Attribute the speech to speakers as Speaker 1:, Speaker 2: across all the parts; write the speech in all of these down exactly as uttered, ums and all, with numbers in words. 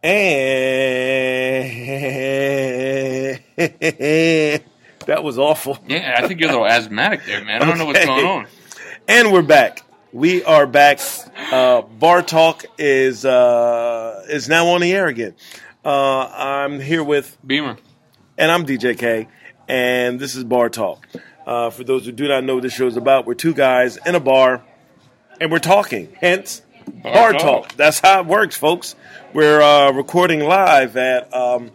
Speaker 1: And that was awful.
Speaker 2: Yeah, I think you're a little asthmatic there, man. I don't okay. know what's going on.
Speaker 1: And we're back. We are back. Uh, Bar Talk is uh, is now on the air again. Uh, I'm here with
Speaker 2: Beamer.
Speaker 1: And I'm D J K. And this is Bar Talk. Uh, for those who do not know what this show is about, we're two guys in a bar, and we're talking. Hence, Bar, bar talk. talk. That's how it works, folks. We're uh, recording live at um,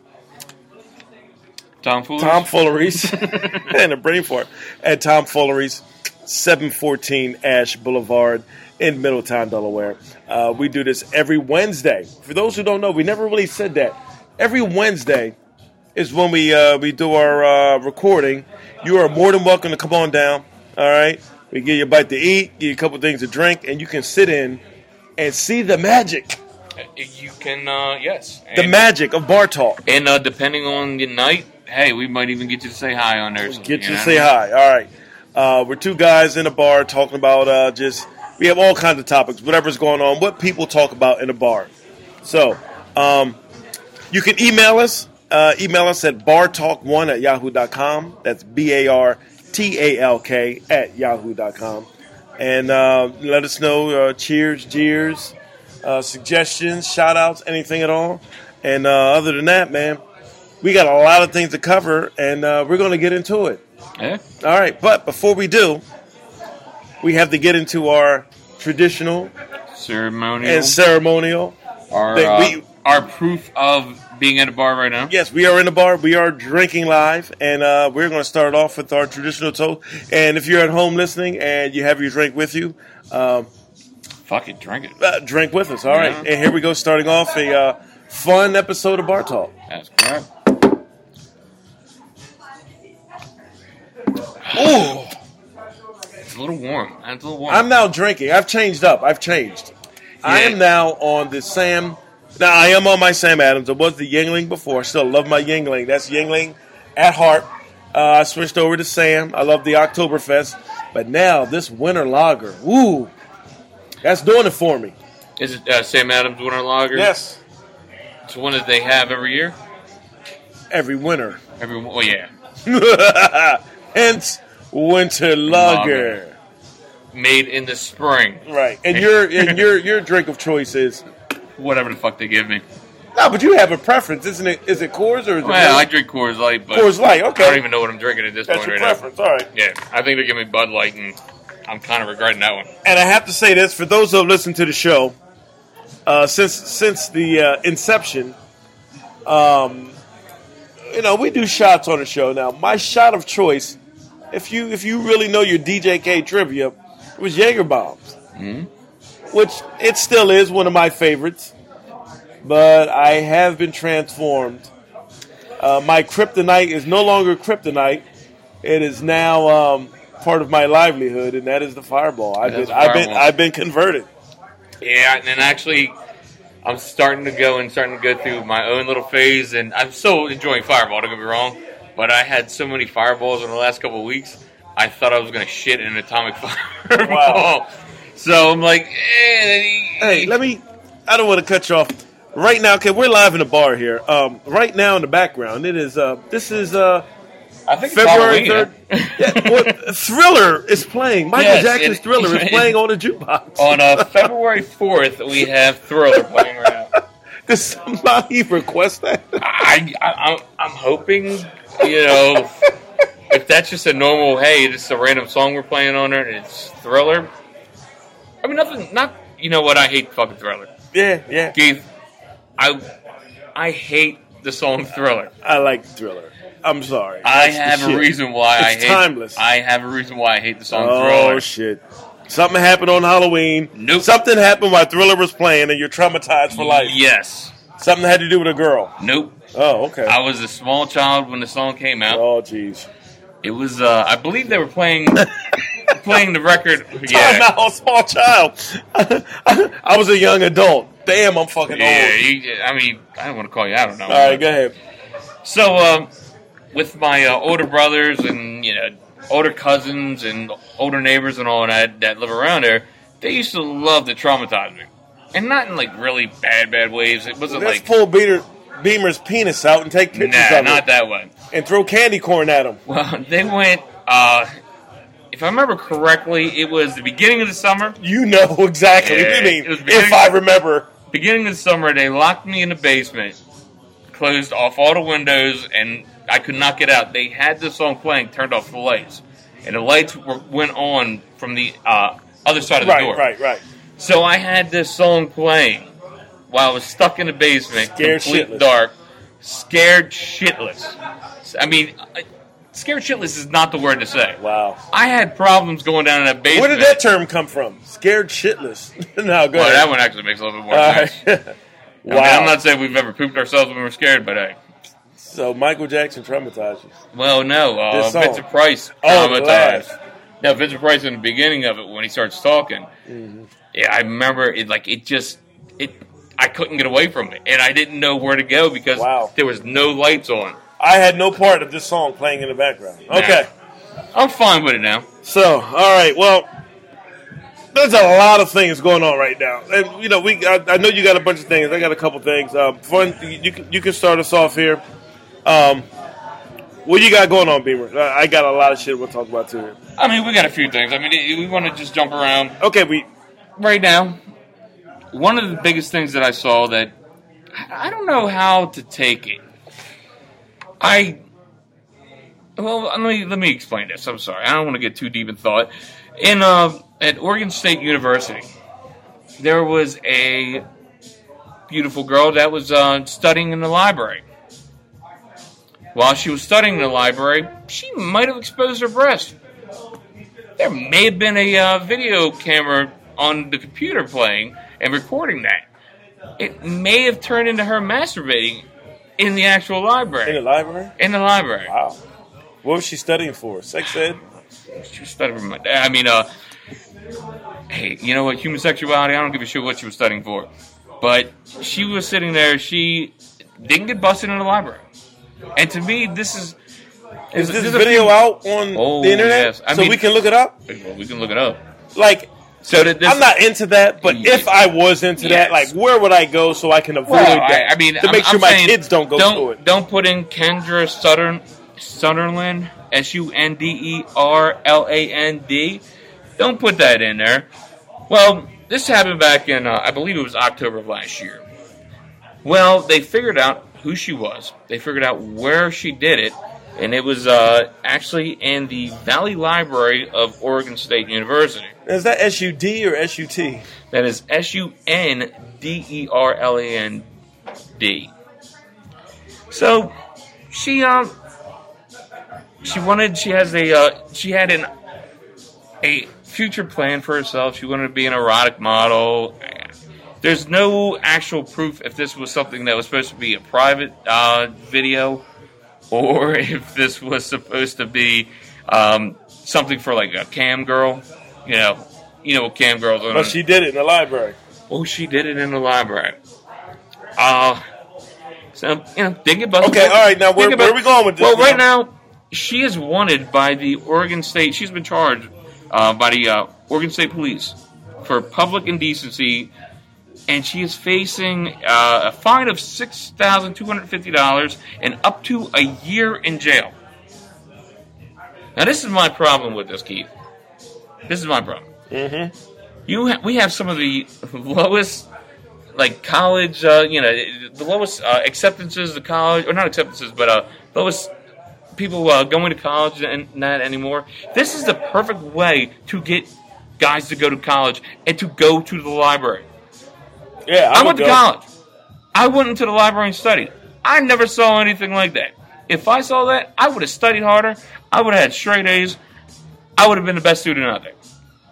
Speaker 2: Tom Fullery's.
Speaker 1: Tom Fullery's. And a brain fart. At Tom Fullery's, seven fourteen Ash Boulevard in Middletown, Delaware. Uh, we do this every Wednesday. For those who don't know, we never really said that. Every Wednesday is when we uh, we do our uh, recording. You are more than welcome to come on down. All right, we give you a bite to eat, give you a couple things to drink, and you can sit in and see the magic.
Speaker 2: You can, uh, yes,
Speaker 1: and, the magic of Bar Talk.
Speaker 2: And uh, depending on the night, hey, we might even get you to say hi on there.
Speaker 1: Get you, you to say hi. All right, uh, we're two guys in a bar talking about uh, just we have all kinds of topics, whatever's going on, what people talk about in a bar. So um, you can email us. Uh, email us at bar talk one at yahoo dot com. That's B A R T A L K at yahoo dot com. And uh, let us know uh, cheers, jeers, uh, suggestions, shout-outs, anything at all. And uh, other than that, man, we got a lot of things to cover, and uh, we're going to get into it.
Speaker 2: Yeah.
Speaker 1: All right, but before we do, we have to get into our traditional
Speaker 2: ceremonial
Speaker 1: and ceremonial.
Speaker 2: Our, uh, we, our proof of being at a bar right now.
Speaker 1: Yes, we are in a bar. We are drinking live, and uh, we're going to start off with our traditional toast. And if you're at home listening and you have your drink with you, um,
Speaker 2: fuck it, drink it.
Speaker 1: Uh, drink with us. All yeah. right. And here we go, starting off a uh, fun episode of Bar Talk.
Speaker 2: That's correct.
Speaker 1: Ooh.
Speaker 2: It's a little warm. It's a little warm.
Speaker 1: I'm now drinking. I've changed up. I've changed. Yeah. I am now on the Sam. Now, I am on my Sam Adams. I was the Yuengling before. I still love my Yuengling. That's Yuengling at heart. Uh, I switched over to Sam. I love the Oktoberfest. But now, this winter lager, ooh, that's doing it for me.
Speaker 2: Is it uh, Sam Adams Winter Lager?
Speaker 1: Yes.
Speaker 2: It's one that they have every year?
Speaker 1: Every winter.
Speaker 2: Every, well, yeah.
Speaker 1: Hence, winter lager. lager.
Speaker 2: Made in the spring.
Speaker 1: Right. And your and your your drink of choice is?
Speaker 2: Whatever the fuck they give me.
Speaker 1: No, but you have a preference, isn't it? Is it Coors or is it?
Speaker 2: Well, I drink Coors Light, but
Speaker 1: Coors Light. Okay.
Speaker 2: I don't even know what I'm drinking at this
Speaker 1: That's
Speaker 2: point
Speaker 1: your
Speaker 2: right
Speaker 1: preference.
Speaker 2: now.
Speaker 1: All right.
Speaker 2: Yeah, I think they give me Bud Light, and I'm kind of regretting that one.
Speaker 1: And I have to say this for those who have listened to the show uh, since since the uh, inception. Um, you know, we do shots on the show now. My shot of choice, if you if you really know your D J K trivia, it was Jaeger bombs,
Speaker 2: mm-hmm.
Speaker 1: which it still is one of my favorites. But I have been transformed. Uh, my kryptonite is no longer kryptonite. It is now um, part of my livelihood, and that is the Fireball. I've been, I've been, I've been converted.
Speaker 2: Yeah, and actually, I'm starting to go and starting to go through my own little phase, and I'm still enjoying Fireball. Don't get me wrong, but I had so many Fireballs in the last couple of weeks. I thought I was going to shit in an atomic fireball.
Speaker 1: Wow.
Speaker 2: So I'm like, eh.
Speaker 1: Hey, let me. I don't want to cut you off. Right now, okay, we're live in the bar here. Um, right now in the background, it is, uh, this is uh,
Speaker 2: I think
Speaker 1: February third. Yeah, well, Thriller is playing. Michael
Speaker 2: yes,
Speaker 1: Jackson's
Speaker 2: it,
Speaker 1: Thriller
Speaker 2: it,
Speaker 1: is playing on the jukebox.
Speaker 2: On uh, February fourth, we have Thriller playing right now.
Speaker 1: Did somebody request that?
Speaker 2: I, I, I'm, I'm hoping, you know, if that's just a normal, hey, it's a random song we're playing on there, and it's Thriller. I mean, nothing, not, you know what, I hate fucking Thriller.
Speaker 1: Yeah, yeah.
Speaker 2: Keith, I I hate the song Thriller.
Speaker 1: I like Thriller. I'm sorry.
Speaker 2: I
Speaker 1: That's
Speaker 2: have a
Speaker 1: shit.
Speaker 2: reason why
Speaker 1: it's
Speaker 2: I hate
Speaker 1: timeless.
Speaker 2: I have a reason why I hate the song
Speaker 1: oh,
Speaker 2: Thriller.
Speaker 1: Oh shit. Something happened on Halloween.
Speaker 2: Nope.
Speaker 1: Something happened while Thriller was playing and you're traumatized for life.
Speaker 2: Yes.
Speaker 1: Something had to do with a girl.
Speaker 2: Nope.
Speaker 1: Oh, okay.
Speaker 2: I was a small child when the song came out.
Speaker 1: Oh, jeez.
Speaker 2: It was, uh, I believe they were playing playing the record.
Speaker 1: Yeah. I'm not a small child. I was a young adult. Damn, I'm fucking
Speaker 2: yeah,
Speaker 1: old.
Speaker 2: You, I mean, I don't want to call you out. I don't know.
Speaker 1: All right, go ahead.
Speaker 2: So, um, with my uh, older brothers and, you know, older cousins and older neighbors and all that that live around there, they used to love to traumatize me. and not in like really bad, bad ways. It wasn't
Speaker 1: Let's
Speaker 2: like
Speaker 1: pull Beamer, Beamer's penis out and take pictures
Speaker 2: nah,
Speaker 1: of
Speaker 2: not
Speaker 1: it.
Speaker 2: that way.
Speaker 1: And throw candy corn at him.
Speaker 2: Well, they went. Uh, if I remember correctly, it was the beginning of the summer.
Speaker 1: You know exactly
Speaker 2: Yeah,
Speaker 1: what you mean.
Speaker 2: it was
Speaker 1: If I remember.
Speaker 2: Beginning of the summer, they locked me in the basement, closed off all the windows, and I could not get out. They had this song playing, turned off the lights, and the lights were, went on from the uh, other side of the
Speaker 1: Right,
Speaker 2: door.
Speaker 1: right, right.
Speaker 2: So I had this song playing while I was stuck in the basement,
Speaker 1: Scared
Speaker 2: complete
Speaker 1: shitless.
Speaker 2: dark, scared shitless. I mean, I- scared shitless is not the word to say.
Speaker 1: Wow.
Speaker 2: I had problems going down in that basement.
Speaker 1: Where did that term come from? Scared shitless. No, go
Speaker 2: Well,
Speaker 1: ahead.
Speaker 2: that one actually makes a little bit more
Speaker 1: All
Speaker 2: sense.
Speaker 1: right.
Speaker 2: I
Speaker 1: Wow.
Speaker 2: mean, I'm not saying we've ever pooped ourselves when we were scared, but hey.
Speaker 1: So Michael Jackson traumatized you.
Speaker 2: Well, no, uh,
Speaker 1: This song.
Speaker 2: Vincent Price
Speaker 1: Oh,
Speaker 2: traumatized.
Speaker 1: live.
Speaker 2: No, Vincent Price in the beginning of it when he starts talking.
Speaker 1: Mm-hmm.
Speaker 2: Yeah, I remember it. Like it just it. I couldn't get away from it, and I didn't know where to go because
Speaker 1: Wow.
Speaker 2: there was no lights on.
Speaker 1: I had no part of this song playing in the background. Okay.
Speaker 2: I'm fine with it now.
Speaker 1: So, all right. Well, there's a lot of things going on right now, and you know, we. I, I know you got a bunch of things. I got a couple things. Um, fun. You can you can start us off here. Um, what you got going on, Beamer? I I got a lot of shit we'll talk about too. Here.
Speaker 2: I mean, we got a few things. I mean, we want to just jump around
Speaker 1: Okay, we.
Speaker 2: right now. One of the biggest things that I saw that I don't know how to take it. I well, let me let me explain this. I'm sorry, I don't want to get too deep in thought. In uh, at Oregon State University, there was a beautiful girl that was uh, studying in the library. While she was studying in the library, she might have exposed her breast. There may have been a uh, video camera on the computer playing and recording that. It may have turned into her masturbating in the actual library.
Speaker 1: In the library?
Speaker 2: In the library.
Speaker 1: Wow. What was she studying for? Sex ed?
Speaker 2: She was studying for my I mean, uh, hey, you know what? Human sexuality, I don't give a shit what she was studying for. But she was sitting there, she didn't get busted in the library. And to me, this is...
Speaker 1: Is this
Speaker 2: there's a
Speaker 1: video
Speaker 2: few-
Speaker 1: out on
Speaker 2: Oh,
Speaker 1: the internet?
Speaker 2: yes. I
Speaker 1: so
Speaker 2: mean-
Speaker 1: we can look it up?
Speaker 2: Well, we can look it up.
Speaker 1: Like,
Speaker 2: So that this,
Speaker 1: I'm not into that, but
Speaker 2: Yeah.
Speaker 1: if I was into that,
Speaker 2: Yes.
Speaker 1: like, where would I go so I can avoid
Speaker 2: Well,
Speaker 1: that?
Speaker 2: I, I mean,
Speaker 1: to
Speaker 2: I'm,
Speaker 1: make sure
Speaker 2: I'm
Speaker 1: my
Speaker 2: saying
Speaker 1: kids don't go
Speaker 2: don't,
Speaker 1: through it.
Speaker 2: Don't put in Kendra Sutherland, Sutherland, S U N D E R L A N D. Don't put that in there. Well, this happened back in, uh, I believe it was October of last year. Well, they figured out who she was. They figured out where she did it. And it was uh, actually in the Valley Library of Oregon State University.
Speaker 1: Is that S U D or S U T?
Speaker 2: That is S U N D E R L A N D. So she um she wanted she has a uh, she had an a future plan for herself. She wanted to be an erotic model. There's no actual proof if this was something that was supposed to be a private uh, video or if this was supposed to be um, something for like a cam girl. You know, you know what cam girls are.
Speaker 1: But she did it in the library.
Speaker 2: Oh, she did it in the library. Uh, so, you know, think about
Speaker 1: Okay, all right, now where- where are we going with this
Speaker 2: Well, right
Speaker 1: now?
Speaker 2: now, she is wanted by the Oregon State, she's been charged uh, by the uh, Oregon State Police for public indecency, and she is facing uh, a fine of six thousand two hundred fifty dollars and up to a year in jail. Now, this is my problem with this, Keith. This is my problem.
Speaker 1: Mm-hmm.
Speaker 2: You ha- we have some of the lowest, like college, uh, you know, the lowest uh, acceptances to college, or not acceptances, but uh, lowest people uh, going to college and that anymore. This is the perfect way to get guys to go to college and to go to the library.
Speaker 1: Yeah, I,
Speaker 2: I
Speaker 1: would
Speaker 2: went to
Speaker 1: go.
Speaker 2: college. I went into the library and studied. I never saw anything like that. If I saw that, I would have studied harder. I would have had straight A's. I would have been the best student out there.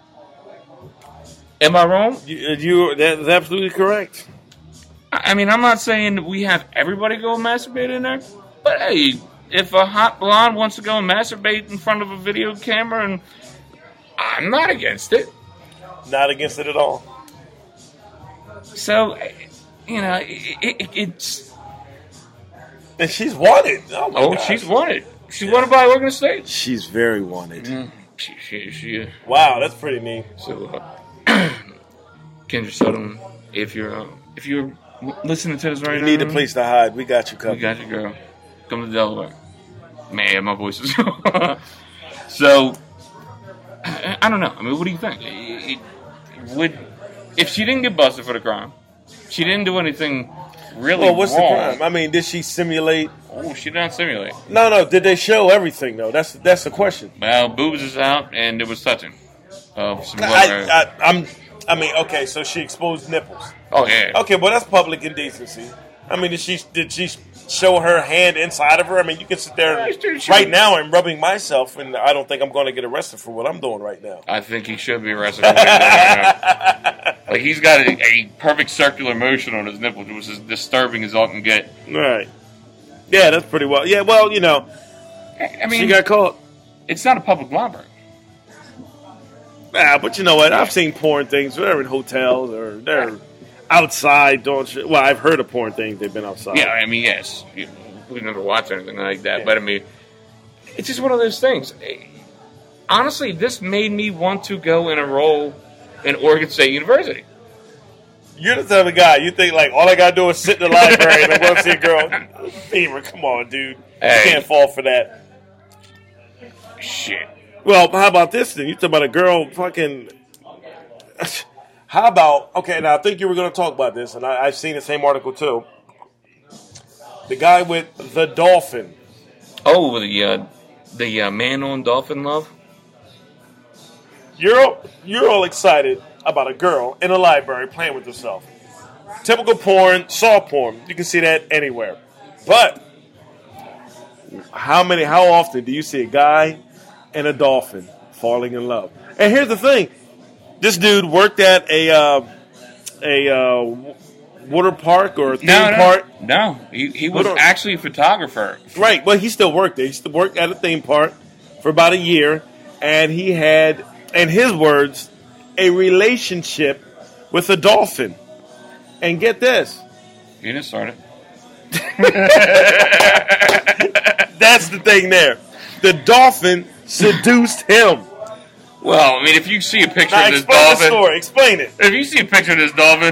Speaker 2: Am I wrong?
Speaker 1: You, you that is absolutely correct.
Speaker 2: I mean, I'm not saying we have everybody go masturbate in there, but hey, if a hot blonde wants to go and masturbate in front of a video camera, and I'm not against it.
Speaker 1: Not against it at all.
Speaker 2: So, you know, it, it, it's
Speaker 1: And she's wanted. Oh, my
Speaker 2: oh,
Speaker 1: gosh.
Speaker 2: she's wanted. She's wanted by Oregon State.
Speaker 1: She's very wanted.
Speaker 2: Mm, she, she, she.
Speaker 1: Wow, that's pretty neat.
Speaker 2: So, uh, Kendra Sutherland,
Speaker 3: if you're uh, if you're listening to this right
Speaker 1: You
Speaker 3: now,
Speaker 1: need a place to hide. We got you
Speaker 3: we
Speaker 1: covered.
Speaker 3: got you, girl. Come to Delaware. Man, my voice is so. I, I don't know. I mean, what do you think? It, it, would if she didn't get busted for the crime, she didn't do anything really
Speaker 1: Well, what's
Speaker 3: wrong.
Speaker 1: the crime? I mean, did she simulate?
Speaker 3: Oh, she did not simulate.
Speaker 1: No, no. Did they show everything though? That's that's the question.
Speaker 3: Well, boobs is out, and it was touching of some.
Speaker 1: I, I, I'm. I mean, okay. So she exposed nipples.
Speaker 3: oh yeah.
Speaker 1: Okay, well that's public indecency. I mean, did she did she show her hand inside of her? I mean, you can sit there
Speaker 3: Yeah, she- she-
Speaker 1: right now and rubbing myself, and I don't think I'm going to get arrested for what I'm doing right now.
Speaker 3: I think he should be arrested. For what he's doing right now. Like he's got a, a perfect circular motion on his nipples, which is disturbing as all can get.
Speaker 1: Right. Yeah, that's pretty well. Yeah, well, you know,
Speaker 3: I mean,
Speaker 1: she got caught.
Speaker 3: it's not a public library.
Speaker 1: Ah, but you know what? I've seen porn things. They're in hotels or they're outside doing shit. Well, I've heard of porn things. They've been outside.
Speaker 3: Yeah, I mean, yes, you- we've never watched anything like that,
Speaker 1: Yeah.
Speaker 3: but I mean, it's just one of those things. Honestly, this made me want to go and enroll in Oregon State University.
Speaker 1: You're the type of guy. You think like all I gotta do is sit in the library and I'm going to see a girl. Fever, come on, dude.
Speaker 3: Hey.
Speaker 1: You can't fall for that.
Speaker 3: Shit.
Speaker 1: Well, how about this then? You talk about a girl fucking. How about okay? Now I think you were going to talk about this, and I, I've seen the same article too. The guy with the dolphin.
Speaker 3: Oh, the uh, the uh, man on Dolphin Love.
Speaker 1: You're all, you're all excited about a girl in a library playing with herself. Typical porn, soft porn. You can see that anywhere. But how many? How often do you see a guy and a dolphin falling in love? And here's the thing: this dude worked at a uh, a uh, water park or a theme
Speaker 3: No, no,
Speaker 1: park.
Speaker 3: no. He he was
Speaker 1: What are-
Speaker 3: actually a photographer.
Speaker 1: Right. Well, he still worked there. He still worked at a theme park for about a year, and he had, in his words, a relationship with a dolphin. And get this.
Speaker 3: He didn't start it.
Speaker 1: That's the thing there. The dolphin seduced him.
Speaker 3: Well, I mean, if you see a picture
Speaker 1: Now
Speaker 3: of this
Speaker 1: explain the
Speaker 3: dolphin,
Speaker 1: story. Explain it.
Speaker 3: if you see a picture of this dolphin,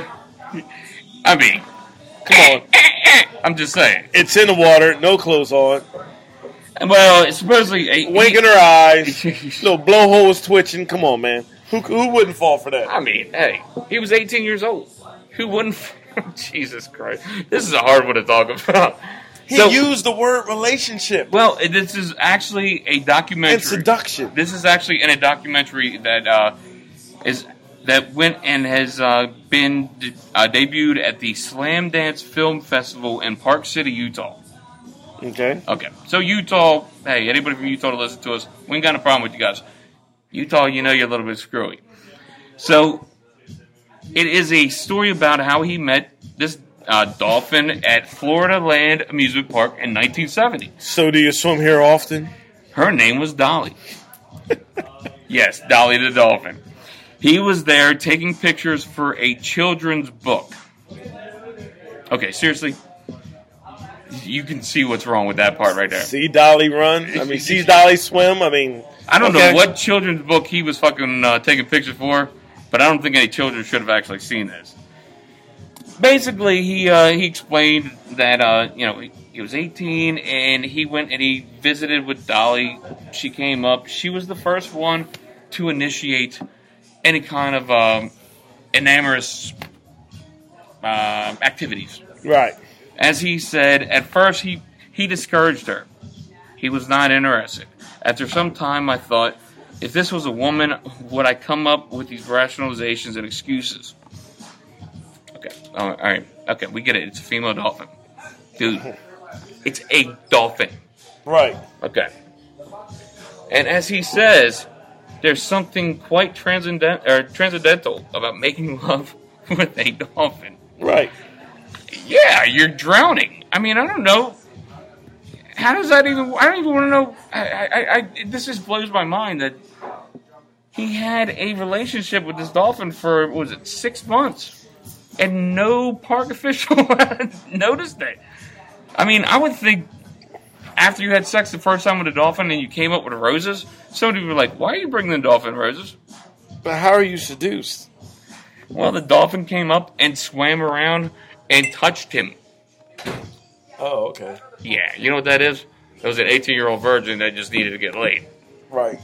Speaker 3: I mean,
Speaker 1: Come on.
Speaker 3: I'm just saying.
Speaker 1: It's in the water, no clothes on.
Speaker 3: Well, it's supposedly a,
Speaker 1: Winking her eyes. Little blowhole was twitching. Come on, man. Who, who wouldn't fall for that?
Speaker 3: I mean, hey, he was eighteen years old. Who wouldn't? Jesus Christ, this is a hard one to talk about.
Speaker 1: He
Speaker 3: So-
Speaker 1: used the word relationship
Speaker 3: Well, this is actually a documentary.
Speaker 1: and seduction.
Speaker 3: This is actually in a documentary that uh, is that went and has uh, been uh, debuted at the Slam Dance Film Festival in Park City, Utah.
Speaker 1: Okay.
Speaker 3: Okay, so Utah, hey, anybody from Utah to listen to us, we ain't got a problem with you guys. Utah, you know you're a little bit screwy. So, it is a story about how he met this uh, dolphin at Florida Land Amusement Park in nineteen seventy.
Speaker 1: So do you swim here often?
Speaker 3: Her name was Dolly. Yes, Dolly the dolphin. He was there taking pictures for a children's book. Okay, seriously? You can see what's wrong with that part right there.
Speaker 1: See Dolly run? I mean, see Dolly swim? I mean,
Speaker 3: I don't
Speaker 1: okay.
Speaker 3: know what children's book he was fucking uh, taking pictures for, but I don't think any children should have actually seen this. Basically, he uh, he explained that uh, you know he, he was eighteen and he went and he visited with Dolly. She came up. She was the first one to initiate any kind of um, enamorous uh, activities.
Speaker 1: Right.
Speaker 3: As he said, at first he, he discouraged her. He was not interested. After some time, I thought, if this was a woman, would I come up with these rationalizations and excuses? Okay, all right, okay, we get it. It's a female dolphin. Dude, it's a dolphin.
Speaker 1: Right.
Speaker 3: Okay. And as he says, there's something quite transcendent, or transcendental about making love with a dolphin.
Speaker 1: Right.
Speaker 3: Yeah, you're drowning. I mean, I don't know. How does that even... I don't even want to know... I, I, I, this just blows my mind that he had a relationship with this dolphin for, what was it, six months. And no park official noticed it. I mean, I would think after you had sex the first time with a dolphin and you came up with roses, somebody would be like, why are you bringing the dolphin roses?
Speaker 1: But how are you seduced?
Speaker 3: Well, the dolphin came up and swam around and touched him.
Speaker 1: Oh, okay.
Speaker 3: Yeah, you know what that is? It was an eighteen-year-old virgin that just needed to get laid.
Speaker 1: Right.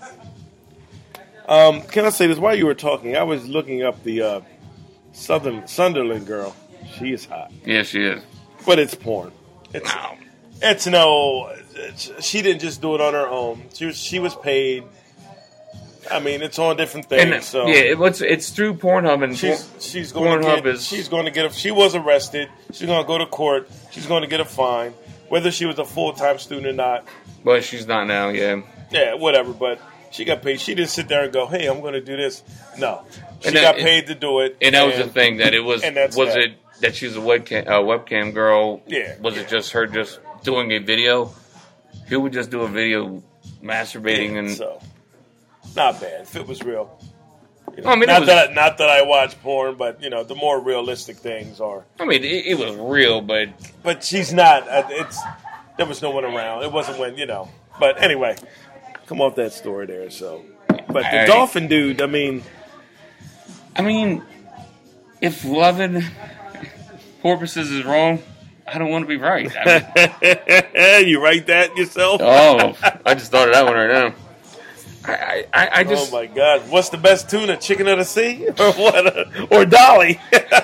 Speaker 1: Um, can I say this? While you were talking, I was looking up the uh, Southern Sunderland girl. She is hot.
Speaker 3: Yeah, she is.
Speaker 1: But it's porn. It's,
Speaker 3: No.
Speaker 1: it's no... It's, she didn't just do it on her own. She was, she was paid. I mean, it's on different things.
Speaker 3: And,
Speaker 1: so
Speaker 3: yeah, it, it's, it's through Pornhub. And
Speaker 1: she's,
Speaker 3: Por-
Speaker 1: she's going to
Speaker 3: Pornhub
Speaker 1: get...
Speaker 3: is...
Speaker 1: She's going to get a... She was arrested. She's going to go to court. She's going to get a fine. Whether she was a full-time student or not.
Speaker 3: But she's not now, yeah.
Speaker 1: Yeah, whatever, but she got paid. She didn't sit there and go, hey, I'm going to do this. No. She
Speaker 3: And that-
Speaker 1: got paid to do it.
Speaker 3: And that was the thing, that it was...
Speaker 1: and that's
Speaker 3: Was
Speaker 1: that.
Speaker 3: it that she's a webcam, uh, webcam girl?
Speaker 1: Yeah.
Speaker 3: Was it just her just doing a video? Who would just do a video masturbating
Speaker 1: Yeah,
Speaker 3: and...
Speaker 1: so, not bad. If it was real. You know,
Speaker 3: I mean, it
Speaker 1: not,
Speaker 3: was-
Speaker 1: that, not that I watch porn, but, you know, the more realistic things are.
Speaker 3: I mean, it, it was real, but...
Speaker 1: But she's not. uh, It's There was no one around. It wasn't when, you know. But anyway, come off that story there, so. But the
Speaker 3: Hey.
Speaker 1: dolphin dude, I mean...
Speaker 3: I mean, if loving porpoises is wrong, I don't want to be right. I mean,
Speaker 1: you write that yourself?
Speaker 3: oh, I just thought of that one right now. I, I, I just...
Speaker 1: Oh my God! What's the best tuna? Chicken of the sea, or what? Or Dolly?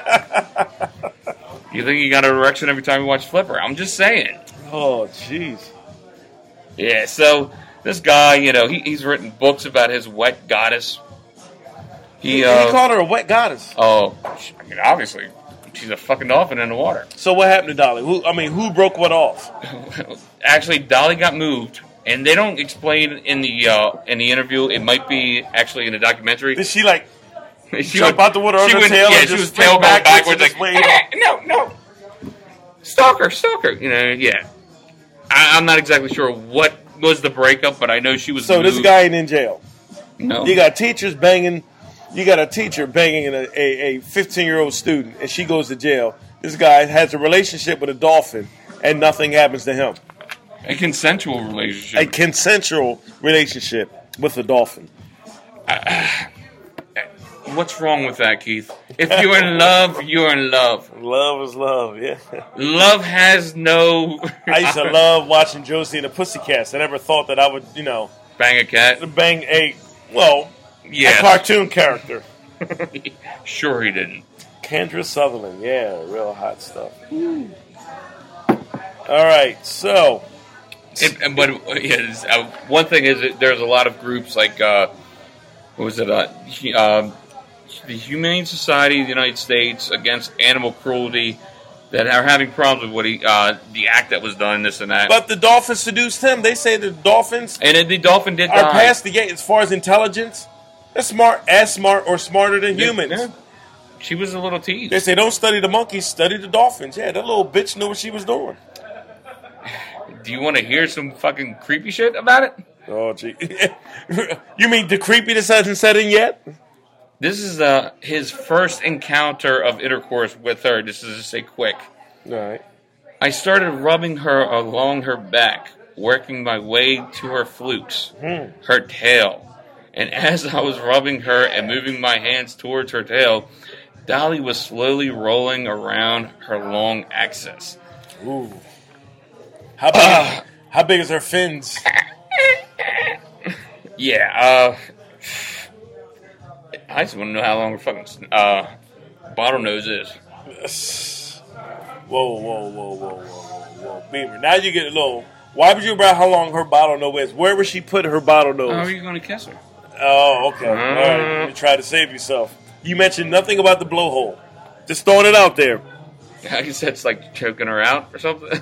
Speaker 3: You think you got an erection every time you watch Flipper? I'm just saying.
Speaker 1: Oh, jeez.
Speaker 3: Yeah, so this guy, you know, he, he's written books about his wet goddess. He,
Speaker 1: He
Speaker 3: uh,
Speaker 1: called her a wet goddess.
Speaker 3: oh, I mean, obviously, she's a fucking dolphin in the water.
Speaker 1: So what happened to Dolly? Who? I mean, who broke what off?
Speaker 3: Actually, Dolly got moved, and they don't explain in the uh, in the interview. It might be actually in the documentary.
Speaker 1: Did she like
Speaker 3: She
Speaker 1: jump
Speaker 3: would-
Speaker 1: out the water on
Speaker 3: she
Speaker 1: her
Speaker 3: would-
Speaker 1: tail
Speaker 3: Yeah,
Speaker 1: and
Speaker 3: she
Speaker 1: just
Speaker 3: was
Speaker 1: spin
Speaker 3: tail going
Speaker 1: backwards
Speaker 3: backwards.
Speaker 1: and
Speaker 3: Like,
Speaker 1: just wave?
Speaker 3: no, no. Stalker, stalker. You know, yeah. I, I'm not exactly sure what was the breakup, but I know she was
Speaker 1: So this
Speaker 3: moved.
Speaker 1: guy ain't in jail.
Speaker 3: No.
Speaker 1: You got teachers banging. You got a teacher banging a a fifteen-year-old student, and she goes to jail. This guy has a relationship with a dolphin, and nothing happens to him.
Speaker 3: A consensual relationship.
Speaker 1: A consensual relationship with a dolphin.
Speaker 3: What's wrong with that, Keith? If you're in love, you're in love.
Speaker 1: Love is love, yeah.
Speaker 3: Love has no...
Speaker 1: I used to love watching Josie and the Pussycats. I never thought that I would, you know,
Speaker 3: Bang a cat?
Speaker 1: bang a, well,
Speaker 3: Yes.
Speaker 1: a cartoon character.
Speaker 3: Sure he didn't.
Speaker 1: Kendra Sutherland, yeah, real hot stuff. All right, so
Speaker 3: It, and- but yeah, it's, uh, one thing is that there's a lot of groups like uh, what was it? Uh, he- um, the Humane Society of the United States Against Animal Cruelty that are having problems with what he uh, the act that was done, this and that.
Speaker 1: but the dolphins seduced him. They say the dolphins
Speaker 3: and then the dolphin did
Speaker 1: are
Speaker 3: die.
Speaker 1: past the gate as far as intelligence. They're smart, as smart or smarter than humans.
Speaker 3: Yeah. She was a little tease.
Speaker 1: They say don't study the monkeys, study the dolphins. Yeah, that little bitch knew what she was doing.
Speaker 3: Do you want to hear some fucking creepy shit about it?
Speaker 1: Oh, gee. You mean the creepiness hasn't set in yet?
Speaker 3: This is uh, his first encounter of intercourse with her. This is just a quick.
Speaker 1: All right.
Speaker 3: I started rubbing her along her back, working my way to her flukes,
Speaker 1: Hmm.
Speaker 3: her tail. And as I was rubbing her and moving my hands towards her tail, Dolly was slowly rolling around her long axis.
Speaker 1: Ooh. How big, how big is her fins?
Speaker 3: Yeah, uh... I just want to know how long her fucking uh, bottlenose is.
Speaker 1: Whoa, whoa, whoa, whoa, whoa, whoa, whoa. Beamer, now you get a little... Why would you about how long her bottlenose is? Where would she put her bottlenose?
Speaker 3: How are you going to kiss her?
Speaker 1: Oh, okay. All right. You try to save yourself. You mentioned nothing about the blowhole. Just throwing it out there.
Speaker 3: I guess that's like choking her out or something.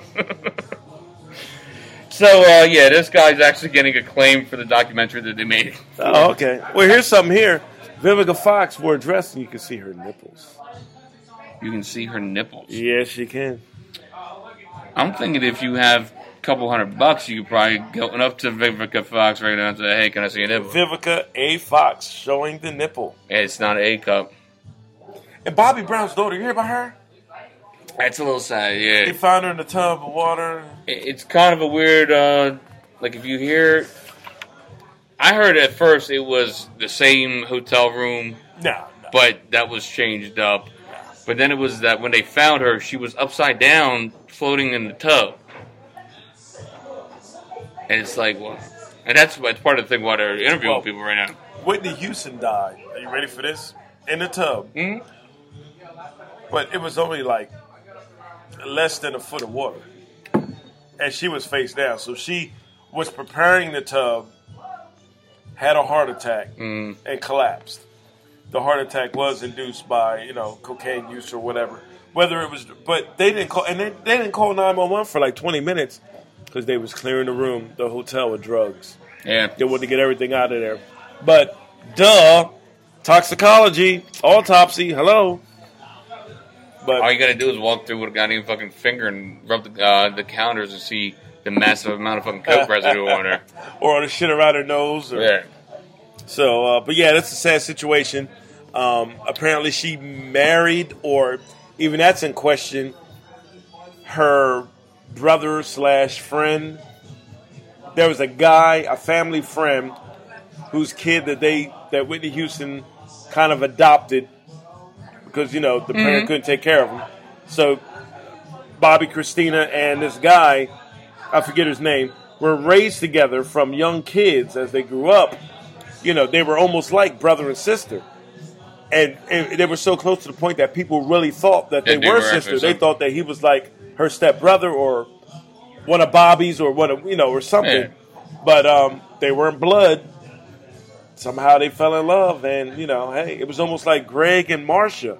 Speaker 3: So, uh, yeah, this guy's actually getting acclaim for the documentary that they made.
Speaker 1: Oh, okay. Well, here's something here. Vivica Fox wore a dress and you can see her nipples.
Speaker 3: You can see her nipples.
Speaker 1: Yes, she can.
Speaker 3: I'm thinking if you have a couple hundred bucks, you could probably go up to Vivica Fox right now and say, hey, can I see a nipple?
Speaker 1: Vivica A. Fox showing the nipple.
Speaker 3: It's not a cup.
Speaker 1: And Bobby Brown's daughter, you hear about her?
Speaker 3: That's a little sad,
Speaker 1: They
Speaker 3: yeah.
Speaker 1: found her in a tub of water.
Speaker 3: It- It's kind of a weird, uh, like if you hear... I heard at first it was the same hotel room,
Speaker 1: No, no.
Speaker 2: but that was changed up. But then it was that when they found her, she was upside down, floating in the tub. And it's like, well, and that's, that's part of the thing why they're interviewing
Speaker 1: Well,
Speaker 2: people right now.
Speaker 1: Whitney Houston died. Are you ready for this? In the tub.
Speaker 2: Mm-hmm.
Speaker 1: But it was only like less than a foot of water. And she was face down. So she was preparing the tub, had a heart attack,
Speaker 2: Mm.
Speaker 1: and collapsed. The heart attack was induced by, you know, cocaine use or whatever. Whether it was, but they didn't call, and they, they didn't call nine one one for like twenty minutes because they was clearing the room, the hotel with drugs.
Speaker 3: Yeah.
Speaker 1: They wanted to get everything out of there. But, duh, toxicology, autopsy, hello. But
Speaker 2: All you gotta do is walk through with a goddamn fucking finger and rub the, uh, the counters and see the massive amount of fucking coke residue on her.
Speaker 1: or the shit around her nose. Or,
Speaker 2: Yeah.
Speaker 1: So, uh, but yeah, that's a sad situation. Um, apparently, she married, or even that's in question, her brother slash friend. There was a guy, a family friend, whose kid that they that Whitney Houston kind of adopted because you know the parent
Speaker 2: Mm-hmm.
Speaker 1: couldn't take care of him. So Bobby, Christina, and this guy, I forget his name, were raised together from young kids as they grew up. You know, they were almost like brother and sister. And, and they were so close to the point that people really thought that they
Speaker 2: That they
Speaker 1: were
Speaker 2: were actually
Speaker 1: sisters. They
Speaker 2: something.
Speaker 1: thought that he was like her stepbrother or one of Bobby's or one of, you know, or something.
Speaker 2: Yeah.
Speaker 1: But um, they weren't blood. Somehow they fell in love. And, you know, hey, it was almost like Greg and Marcia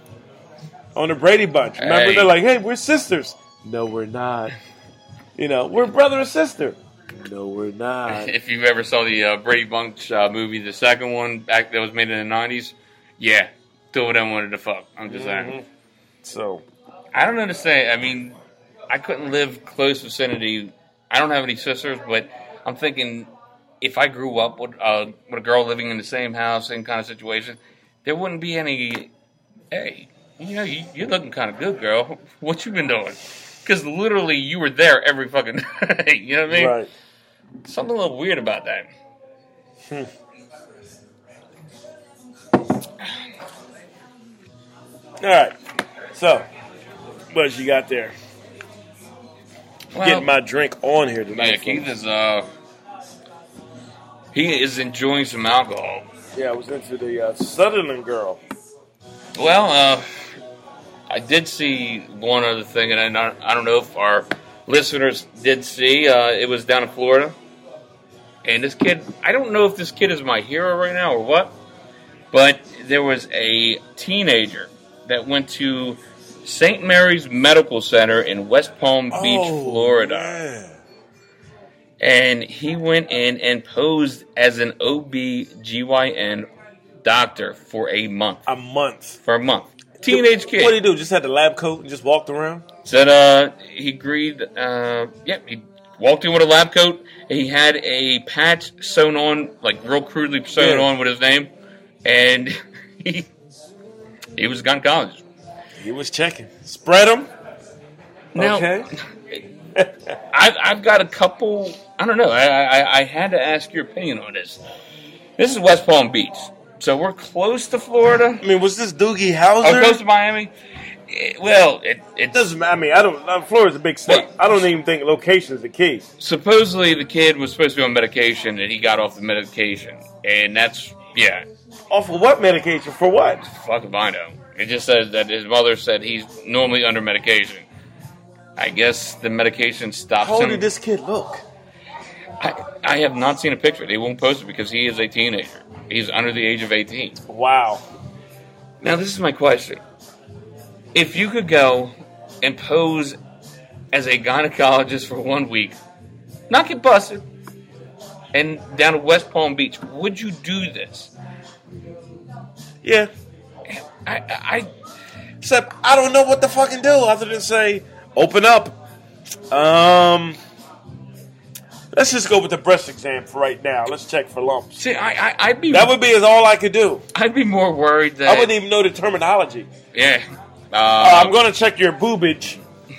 Speaker 1: on the Brady Bunch. Remember?
Speaker 2: Hey.
Speaker 1: They're like, hey, we're sisters. No, we're not. You know, we're brother and sister. No, we're not.
Speaker 2: If you ever saw the uh, Brady Bunch uh, movie, the second one back that was made in the nineties, yeah, two of them wanted to fuck. I'm just saying.
Speaker 1: So,
Speaker 2: I don't know to say. I mean, I couldn't live close vicinity. I don't have any sisters, but I'm thinking if I grew up with, uh, with a girl living in the same house, same kind of situation, there wouldn't be any, hey, you know, you, you're looking kind of good, girl. What you been doing? Because literally you were there every fucking day. You know what I mean?
Speaker 1: right.
Speaker 2: Something a little weird about that.
Speaker 1: All right. So, what else you got there?
Speaker 2: Well,
Speaker 1: Getting my drink on here
Speaker 2: man,
Speaker 1: tonight.
Speaker 2: Keith
Speaker 1: folks.
Speaker 2: is uh, he is enjoying some alcohol.
Speaker 1: Yeah, I was into the uh, Sutherland girl.
Speaker 2: Well, uh, I did see one other thing, and I not, I don't know if our listeners did see. Uh, it was down in Florida, and this kid, I don't know if this kid is my hero right now or what, but there was a teenager that went to Saint Mary's Medical Center in West Palm Beach,
Speaker 1: Oh,
Speaker 2: Florida.
Speaker 1: yeah.
Speaker 2: And he went in and posed as an O B G Y N doctor for a month.
Speaker 1: A month.
Speaker 2: For a month. Teenage kid.
Speaker 1: What did he do? Just had the lab coat and just walked around?
Speaker 2: Said uh, he agreed, uh, yeah, he walked in with a lab coat. And he had a patch sewn on, like real crudely sewn
Speaker 1: Yeah.
Speaker 2: on with his name. And he, he was a gynecologist.
Speaker 1: He was checking. Spread them.
Speaker 2: Now,
Speaker 1: Okay.
Speaker 2: I've, I've got a couple. I don't know. I, I I had to ask your opinion on this. This is West Palm Beach, so we're close to Florida.
Speaker 1: I mean, was this Doogie
Speaker 2: Oh,
Speaker 1: Howser?
Speaker 2: close to Miami. Eh, well, it, it's
Speaker 1: Doesn't matter. I mean, I don't. Uh, Florida's a big state.
Speaker 2: Well-
Speaker 1: I don't even think location is the key.
Speaker 2: supposedly the kid was supposed to be on medication, and he got off the medication, and that's yeah.
Speaker 1: Off of what medication? For what?
Speaker 2: Fuck if I know. It just says that his mother said he's normally under medication. I guess the medication stops
Speaker 1: How old
Speaker 2: him.
Speaker 1: did this kid look?
Speaker 2: I, I have not seen a picture. They won't post it because he is a teenager. He's under the age of eighteen.
Speaker 1: Wow.
Speaker 2: Now, this is my question. If you could go and pose as a gynecologist for one week, not get busted, and down to West Palm Beach, would you do this?
Speaker 1: Yeah.
Speaker 2: I, I,
Speaker 1: Except I don't know what to fucking do other than say, open up. Um, let's just go with the breast exam for right now. Let's check for lumps.
Speaker 2: see, I, I, I'd be,
Speaker 1: That would be is all I could do.
Speaker 2: I'd be more worried that,
Speaker 1: I wouldn't even know the terminology.
Speaker 2: yeah.
Speaker 1: Uh,
Speaker 2: Uh,
Speaker 1: I'm going to check your boobage.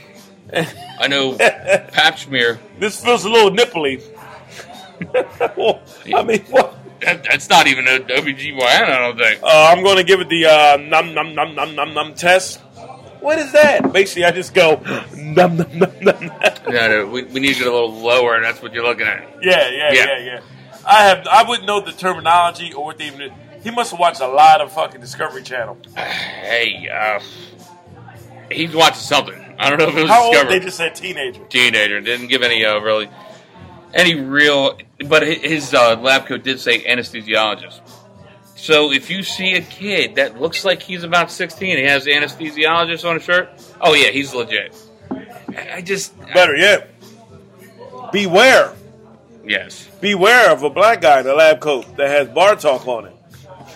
Speaker 2: I know pap smear.
Speaker 1: This feels a little nipply. Well, I mean, what?
Speaker 3: that, that's not even a O B G Y N, I don't think.
Speaker 1: Uh, I'm going to give it the uh, num num num num num num test. What is that? Basically, I just go num num num num.
Speaker 3: No, no, we, we need to get a little lower, and that's what you're looking at.
Speaker 1: Yeah, yeah,
Speaker 3: Yeah.
Speaker 1: yeah, yeah. I have. I wouldn't know the terminology or what they even. He must have watched a lot of fucking Discovery Channel.
Speaker 3: Hey, uh, he's watching something. I don't know if it was
Speaker 1: How old?
Speaker 3: Discovery.
Speaker 1: They just said teenager.
Speaker 3: Teenager. Didn't give any uh, really any real, but his uh, lab coat did say anesthesiologist. So if you see a kid that looks like he's about sixteen, he has anesthesiologist on his shirt. Oh yeah, he's legit. I just
Speaker 1: Better yet, beware,
Speaker 3: yes.
Speaker 1: beware of a black guy in a lab coat that has bar talk on it,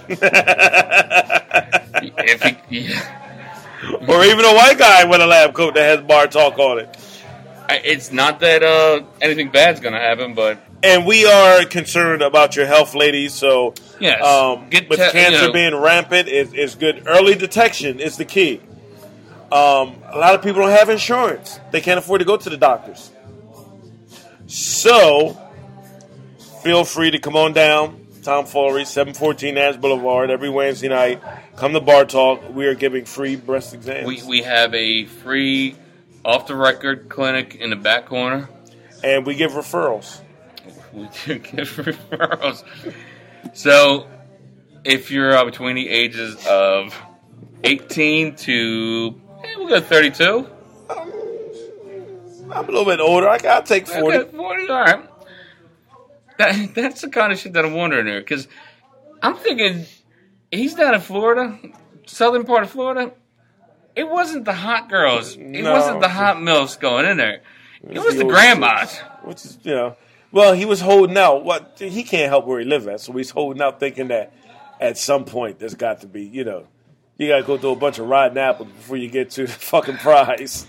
Speaker 3: If he, yeah.
Speaker 1: or even a white guy with a lab coat that has bar talk on it.
Speaker 3: I- it's not that uh, anything bad's gonna happen, but
Speaker 1: And we are concerned about your health, ladies. So,
Speaker 3: yes,
Speaker 1: um,
Speaker 3: Get
Speaker 1: with
Speaker 3: te-
Speaker 1: cancer
Speaker 3: you know.
Speaker 1: being rampant, it's, it's good. Early detection is the key. Um, a lot of people don't have insurance; they can't afford to go to the doctors. So, feel free to come on down, Tom Follery, seven fourteen Nash Boulevard, every Wednesday night. Come to Bar Talk. We are giving free breast exams,
Speaker 3: we we have a free off the record clinic in the back corner.
Speaker 1: and we give referrals.
Speaker 3: We do give referrals. So, if you're uh, between the ages of eighteen to, hey, we'll go thirty-two.
Speaker 1: I'm a little bit older. I gotta take forty.
Speaker 3: Okay, forty, all right. That, that's the kind of shit that I'm wondering here. Because I'm thinking, he's down in Florida, southern part of Florida. It wasn't the hot girls. It
Speaker 1: No.
Speaker 3: wasn't the hot milfs going in there. It
Speaker 1: It's
Speaker 3: was the
Speaker 1: old
Speaker 3: grandmas.
Speaker 1: chicks, which is, you know, well, he was holding out. What he can't help where he lives at, so he's holding out, thinking that at some point there's got to be, you know, you got to go through a bunch of rotten apples before you get to the fucking prize.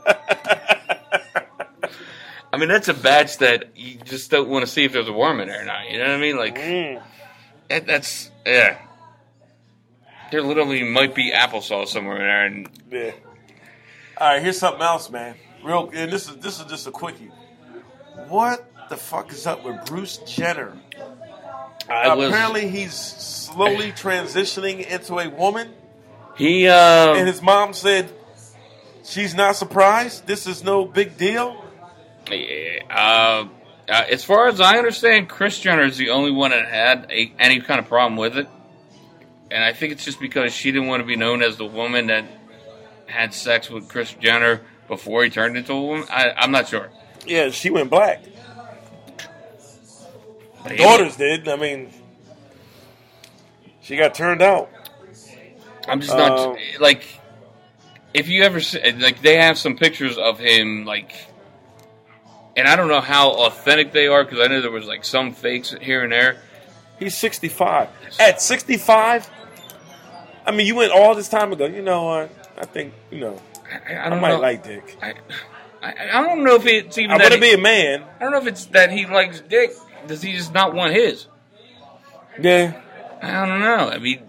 Speaker 3: I mean, that's a batch that you just don't want to see if there's a worm in there or not. You know what I mean? Like,
Speaker 1: Mm.
Speaker 3: that, that's, yeah. There literally might be applesauce somewhere in there. And
Speaker 1: Yeah. All right, here's something else, man. Real, and this is this is just a quickie. What the fuck is up with Bruce Jenner?
Speaker 3: I was,
Speaker 1: Apparently, he's slowly transitioning into a woman,
Speaker 3: he, uh,
Speaker 1: and his mom said she's not surprised. This is no big deal.
Speaker 3: yeah, uh, uh, as far as I understand, Kris Jenner is the only one that had a, any kind of problem with it. And I think it's just because she didn't want to be known as the woman that had sex with Kris Jenner before he turned into a woman. I, I'm not sure.
Speaker 1: Yeah, she went black.
Speaker 3: But he-
Speaker 1: Daughters did. I mean, she got turned out.
Speaker 3: I'm just not
Speaker 1: Um,
Speaker 3: like if you ever see, like they have some pictures of him like, and I don't know how authentic they are because I know there was like some fakes here and there.
Speaker 1: He's sixty-five. At sixty-five, I mean, you went all this time ago. You know what? I think, you know,
Speaker 3: I, I
Speaker 1: I,
Speaker 3: don't
Speaker 1: might
Speaker 3: know.
Speaker 1: like dick.
Speaker 3: I, I, I don't know if it's even
Speaker 1: I
Speaker 3: that
Speaker 1: want to
Speaker 3: he-
Speaker 1: be a man.
Speaker 3: I don't know if it's that he likes dick. Does he just not want his?
Speaker 1: Yeah.
Speaker 3: I don't know. I mean,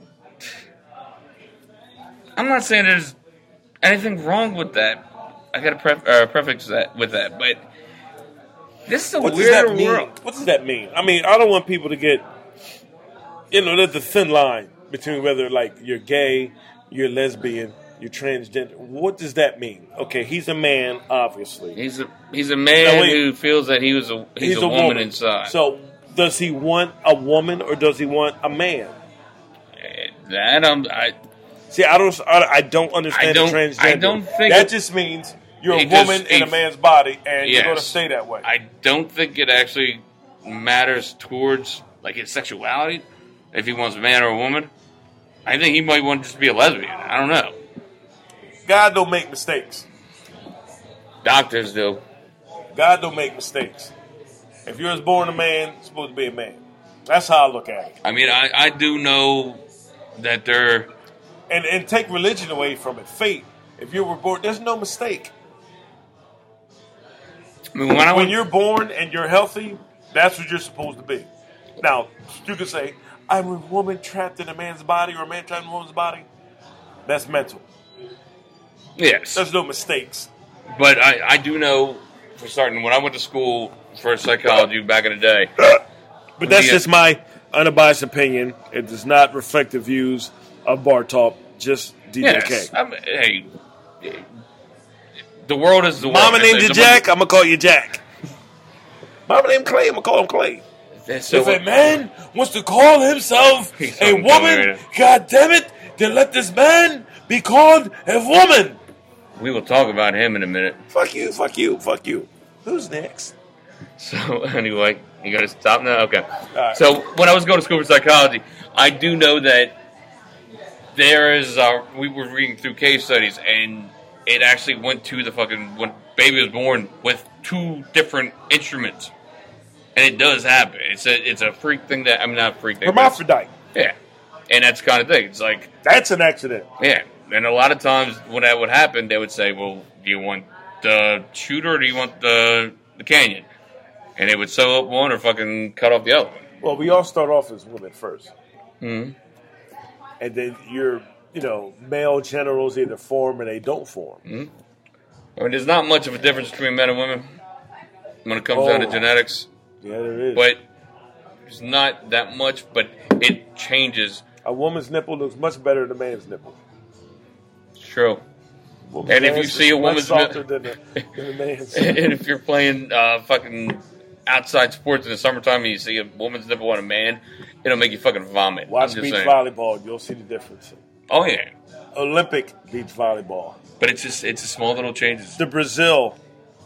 Speaker 3: I'm not saying there's anything wrong with that. I got to pref- uh, prefix that with that, but this is a
Speaker 1: What does
Speaker 3: weird
Speaker 1: that mean?
Speaker 3: world.
Speaker 1: What does that mean? I mean, I don't want people to get, you know, there's a thin line between whether, like, you're gay, you're lesbian, you're transgender. What does that mean? Okay, he's a man, obviously.
Speaker 3: He's a he's a man
Speaker 1: Now, wait.
Speaker 3: who feels that he was a he's, a, woman, inside.
Speaker 1: So, does he want a woman or does he want a man?
Speaker 3: that um, I
Speaker 1: See, I don't, I, I don't understand
Speaker 3: I don't-
Speaker 1: the transgender.
Speaker 3: I don't think
Speaker 1: that
Speaker 3: it-
Speaker 1: just means you're a
Speaker 3: it just-
Speaker 1: woman in a
Speaker 3: it-
Speaker 1: man's body, and you're
Speaker 3: Yes.
Speaker 1: going to stay that way.
Speaker 3: I don't think it actually matters towards like his sexuality if he wants a man or a woman. I think he might want to just be a lesbian. I don't know.
Speaker 1: God don't make mistakes.
Speaker 3: Doctors do.
Speaker 1: God don't make mistakes. If you're born a man, you're supposed to be a man. That's how I look at it.
Speaker 3: I mean, I, I do know that they're
Speaker 1: And and take religion away from it. Fate. If you were born, there's no mistake.
Speaker 3: I mean, when I
Speaker 1: When
Speaker 3: went,
Speaker 1: you're born and you're healthy, that's what you're supposed to be. Now, you can say, I'm a woman trapped in a man's body or a man trapped in a woman's body. That's mental.
Speaker 3: yes,
Speaker 1: There's no mistakes.
Speaker 3: but I, I do know for certain when I went to school for psychology back in the day.
Speaker 1: But that's
Speaker 3: Yeah.
Speaker 1: just my unbiased opinion. It does not reflect the views of Bar Talk. Just D J K.
Speaker 3: Yes. I'm, hey, the world is the world.
Speaker 1: Mama named you
Speaker 3: It's-
Speaker 1: Jack. I'm gonna call you Jack. Mama named Clay. I'm gonna call him Clay.
Speaker 3: So
Speaker 1: if a man wants to call himself
Speaker 3: He's
Speaker 1: a
Speaker 3: fucking
Speaker 1: woman,
Speaker 3: dumb,
Speaker 1: God damn it, then let this man be called a woman.
Speaker 3: we will talk about him in a minute.
Speaker 1: Fuck you, fuck you, fuck you. Who's next?
Speaker 3: So anyway, you got to stop now. Okay.
Speaker 1: right.
Speaker 3: So when I was going to school for psychology, I do know that there is. Uh, we were reading through case studies, and it actually went to the fucking when baby was born with two different instruments, and it does happen. It's a it's a freak thing that I mean not a freak thing. but it's-
Speaker 1: Hermaphrodite.
Speaker 3: Yeah, and that's the kind of thing. It's like
Speaker 1: That's an accident.
Speaker 3: yeah, and a lot of times when that would happen, they would say, "Well, do you want the shooter or do you want the the canyon?" And they would sew up one or fucking cut off the other one.
Speaker 1: Well, we all start off as women first.
Speaker 3: Mm-hmm.
Speaker 1: And then your, you know, male genitals either form or they don't form.
Speaker 3: Mm-hmm. I mean, there's not much of a difference between men and women when it comes down to
Speaker 1: Oh.
Speaker 3: genetics,
Speaker 1: Yeah, there is.
Speaker 3: but it's not that much. But it changes.
Speaker 1: A woman's nipple looks much better than a man's nipple.
Speaker 3: It's true.
Speaker 1: Woman's
Speaker 3: And if you
Speaker 1: ass
Speaker 3: see
Speaker 1: is
Speaker 3: a
Speaker 1: much
Speaker 3: woman's
Speaker 1: softer
Speaker 3: nip-
Speaker 1: than a, than a man's.
Speaker 3: And if you're playing uh, fucking outside sports in the summertime and you see a woman's nipple on a man, it'll make you fucking vomit.
Speaker 1: Watch
Speaker 3: I'm just
Speaker 1: beach
Speaker 3: saying.
Speaker 1: volleyball, you'll see the difference.
Speaker 3: Oh yeah,
Speaker 1: Olympic beach volleyball.
Speaker 3: but it's just it's a small little changes.
Speaker 1: The Brazil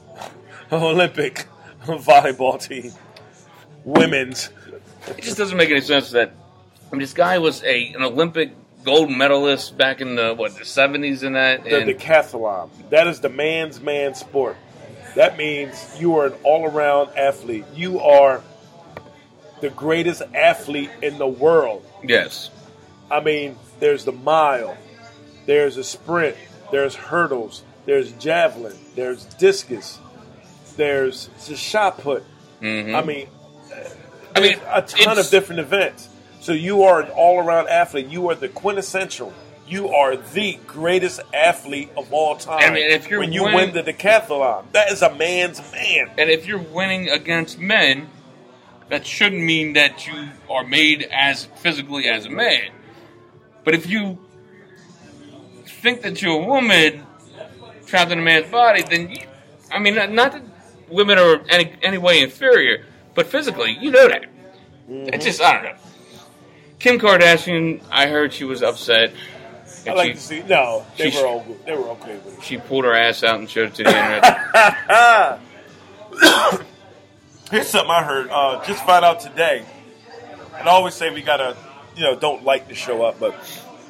Speaker 1: Olympic volleyball team. Women's.
Speaker 3: It just doesn't make any sense that I mean, this guy was a an Olympic gold medalist back in the what the seventies and that.
Speaker 1: The
Speaker 3: And
Speaker 1: decathlon. That is the man's man sport. That means you are an all-around athlete. You are the greatest athlete in the world.
Speaker 3: yes,
Speaker 1: I mean, there's the mile, there's a sprint, there's hurdles, there's javelin, there's discus, there's the shot put.
Speaker 3: Mhm.
Speaker 1: I mean,
Speaker 3: I mean
Speaker 1: a ton
Speaker 3: it's-
Speaker 1: of different events. So you are an all-around athlete. You are the quintessential. You are the greatest athlete of all time.
Speaker 3: I mean, if you're
Speaker 1: when you
Speaker 3: winning-
Speaker 1: win the decathlon, that is a man's man.
Speaker 3: And if you're winning against men, that shouldn't mean that you are made as physically as a man. But if you think that you're a woman trapped in a man's body, then you, I mean, not, not that women are any any way inferior, but physically, you know that.
Speaker 1: Mm-hmm.
Speaker 3: It's just I don't know. Kim Kardashian, I heard she was upset.
Speaker 1: I
Speaker 3: And
Speaker 1: like
Speaker 3: she,
Speaker 1: to see. No, they
Speaker 3: she-
Speaker 1: were all good. They were okay with it.
Speaker 3: she pulled her ass out and showed it to the internet.
Speaker 1: Here's something I heard. Uh, just found out today. And I always say we gotta, you know, don't like to show up, but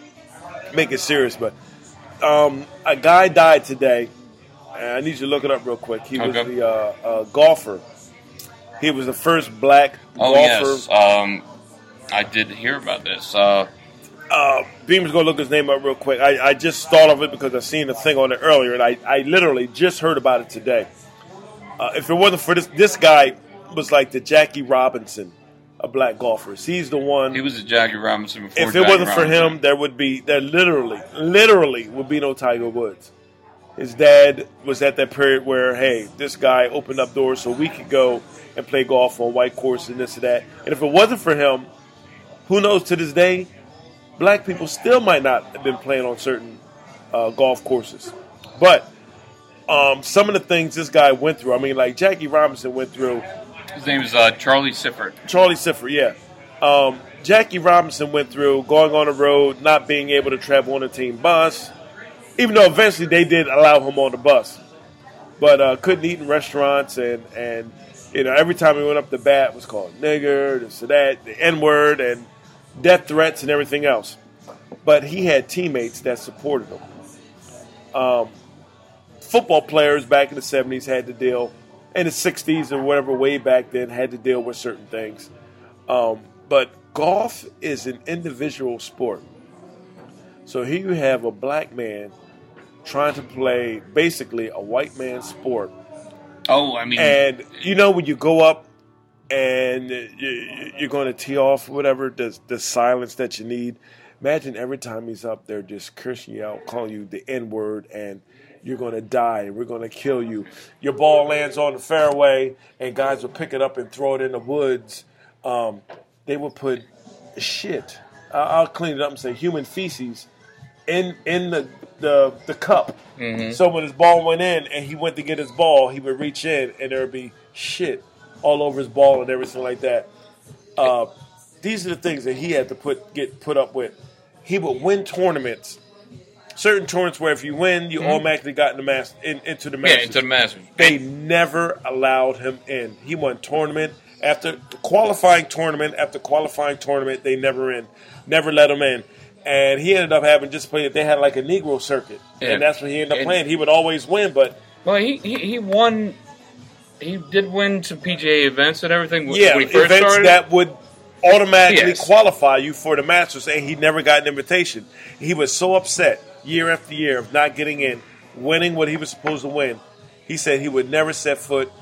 Speaker 1: make it serious. But um, a guy died today. And I need you to look it up real quick. He was
Speaker 3: Okay.
Speaker 1: the uh, uh, golfer. He was the first black
Speaker 3: Oh
Speaker 1: golfer.
Speaker 3: yes, um, I did hear about this. Uh,
Speaker 1: Uh, Beamer's gonna look his name up real quick. I, I just thought of it because I seen a thing on it earlier, and I, I literally just heard about it today. Uh, if it wasn't for this, this guy was like the Jackie Robinson of black golfers. He's the one.
Speaker 3: he was a Jackie Robinson before.
Speaker 1: if it
Speaker 3: Jackie
Speaker 1: wasn't for
Speaker 3: Robinson.
Speaker 1: him, there would be there literally, literally would be no Tiger Woods. His dad was at that period where, hey, this guy opened up doors so we could go and play golf on white courses and this and that. And if it wasn't for him, who knows to this day, black people still might not have been playing on certain uh, golf courses. But um, some of the things this guy went through, I mean, like Jackie Robinson went through,
Speaker 3: His name is uh, Charlie Sifford.
Speaker 1: Charlie Sifford, yeah. Um, Jackie Robinson went through going on the road, not being able to travel on a team bus, even though eventually they did allow him on the bus. But uh, couldn't eat in restaurants, and, and you know, every time he went up to bat was called nigger, this and that, the N-word, and death threats and everything else. But he had teammates that supported him. Um, football players back in the seventies had to deal, in the sixties or whatever, way back then, had to deal with certain things. Um, but golf is an individual sport. So here you have a black man trying to play basically a white man's sport.
Speaker 3: Oh, I mean,
Speaker 1: And you know when you go up and you- you're going to tee off or whatever, the, the silence that you need. Imagine every time he's up there just cursing you out, calling you the N-word, and you're going to die, and we're going to kill you. Your ball lands on the fairway, and guys will pick it up and throw it in the woods. Um, they would put shit. I'll clean it up and say human feces in in the the, the cup.
Speaker 3: Mm-hmm.
Speaker 1: So when his ball went in and he went to get his ball, he would reach in and there would be shit all over his ball and everything like that. Uh, these are the things that he had to put get put up with. He would win tournaments, certain tournaments where if you win, you mm-hmm. automatically got in the mas- in, into the Masters.
Speaker 3: Yeah, into the Masters.
Speaker 1: They never allowed him in. He won tournament after qualifying tournament after qualifying tournament. They never in, never let him in. And he ended up having just played. They had like a Negro circuit, yeah. and that's what he ended up and, playing. He would always win, but
Speaker 3: well, he, he he won. He did win some P G A events and everything.
Speaker 1: Yeah,
Speaker 3: when he first
Speaker 1: events
Speaker 3: started.
Speaker 1: that would automatically
Speaker 3: yes.
Speaker 1: qualify you for the Masters, and he never got an invitation. He was so upset year after year of not getting in, winning what he was supposed to win. He said he would never set foot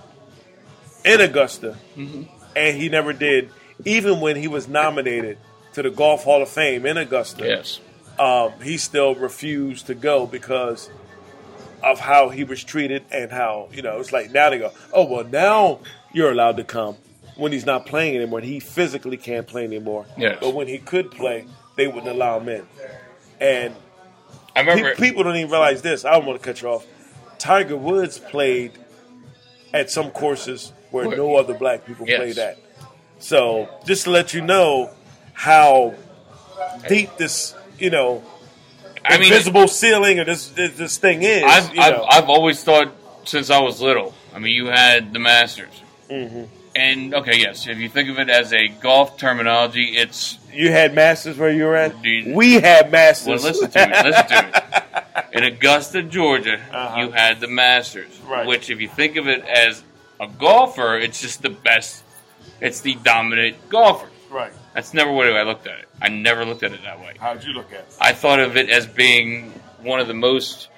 Speaker 1: in Augusta,
Speaker 3: mm-hmm.
Speaker 1: and he never did, even when he was nominated to the Golf Hall of Fame in Augusta.
Speaker 3: Yes.
Speaker 1: Um, he still refused to go because of how he was treated and how, you know, it's like now they go, oh, well, now you're allowed to come when he's not playing anymore. He physically can't play anymore.
Speaker 3: Yes.
Speaker 1: But when he could play, they wouldn't allow him in. And
Speaker 3: I remember
Speaker 1: pe- people don't even realize this. I don't want to cut you off. Tiger Woods played at some courses where
Speaker 3: Where?
Speaker 1: no other black people
Speaker 3: Yes.
Speaker 1: played at. So just to let you know how deep this, you know,
Speaker 3: I mean,
Speaker 1: invisible ceiling or this this, this thing is.
Speaker 3: I've,
Speaker 1: you
Speaker 3: I've,
Speaker 1: know.
Speaker 3: I've always thought since I was little. I mean, you had the Masters.
Speaker 1: Mm-hmm.
Speaker 3: And, okay, yes, if you think of it as a golf terminology, it's...
Speaker 1: You had Masters where you were at?
Speaker 3: Dude,
Speaker 1: we had Masters.
Speaker 3: Well, listen to me. Listen to me. In Augusta, Georgia,
Speaker 1: uh-huh.
Speaker 3: you had the Masters.
Speaker 1: Right.
Speaker 3: Which, if you think of it as a golfer, it's just the best. It's the dominant golfer.
Speaker 1: Right.
Speaker 3: That's never what I looked at it. I never looked at it that way.
Speaker 1: How'd you look at it?
Speaker 3: I thought of it as being one of the most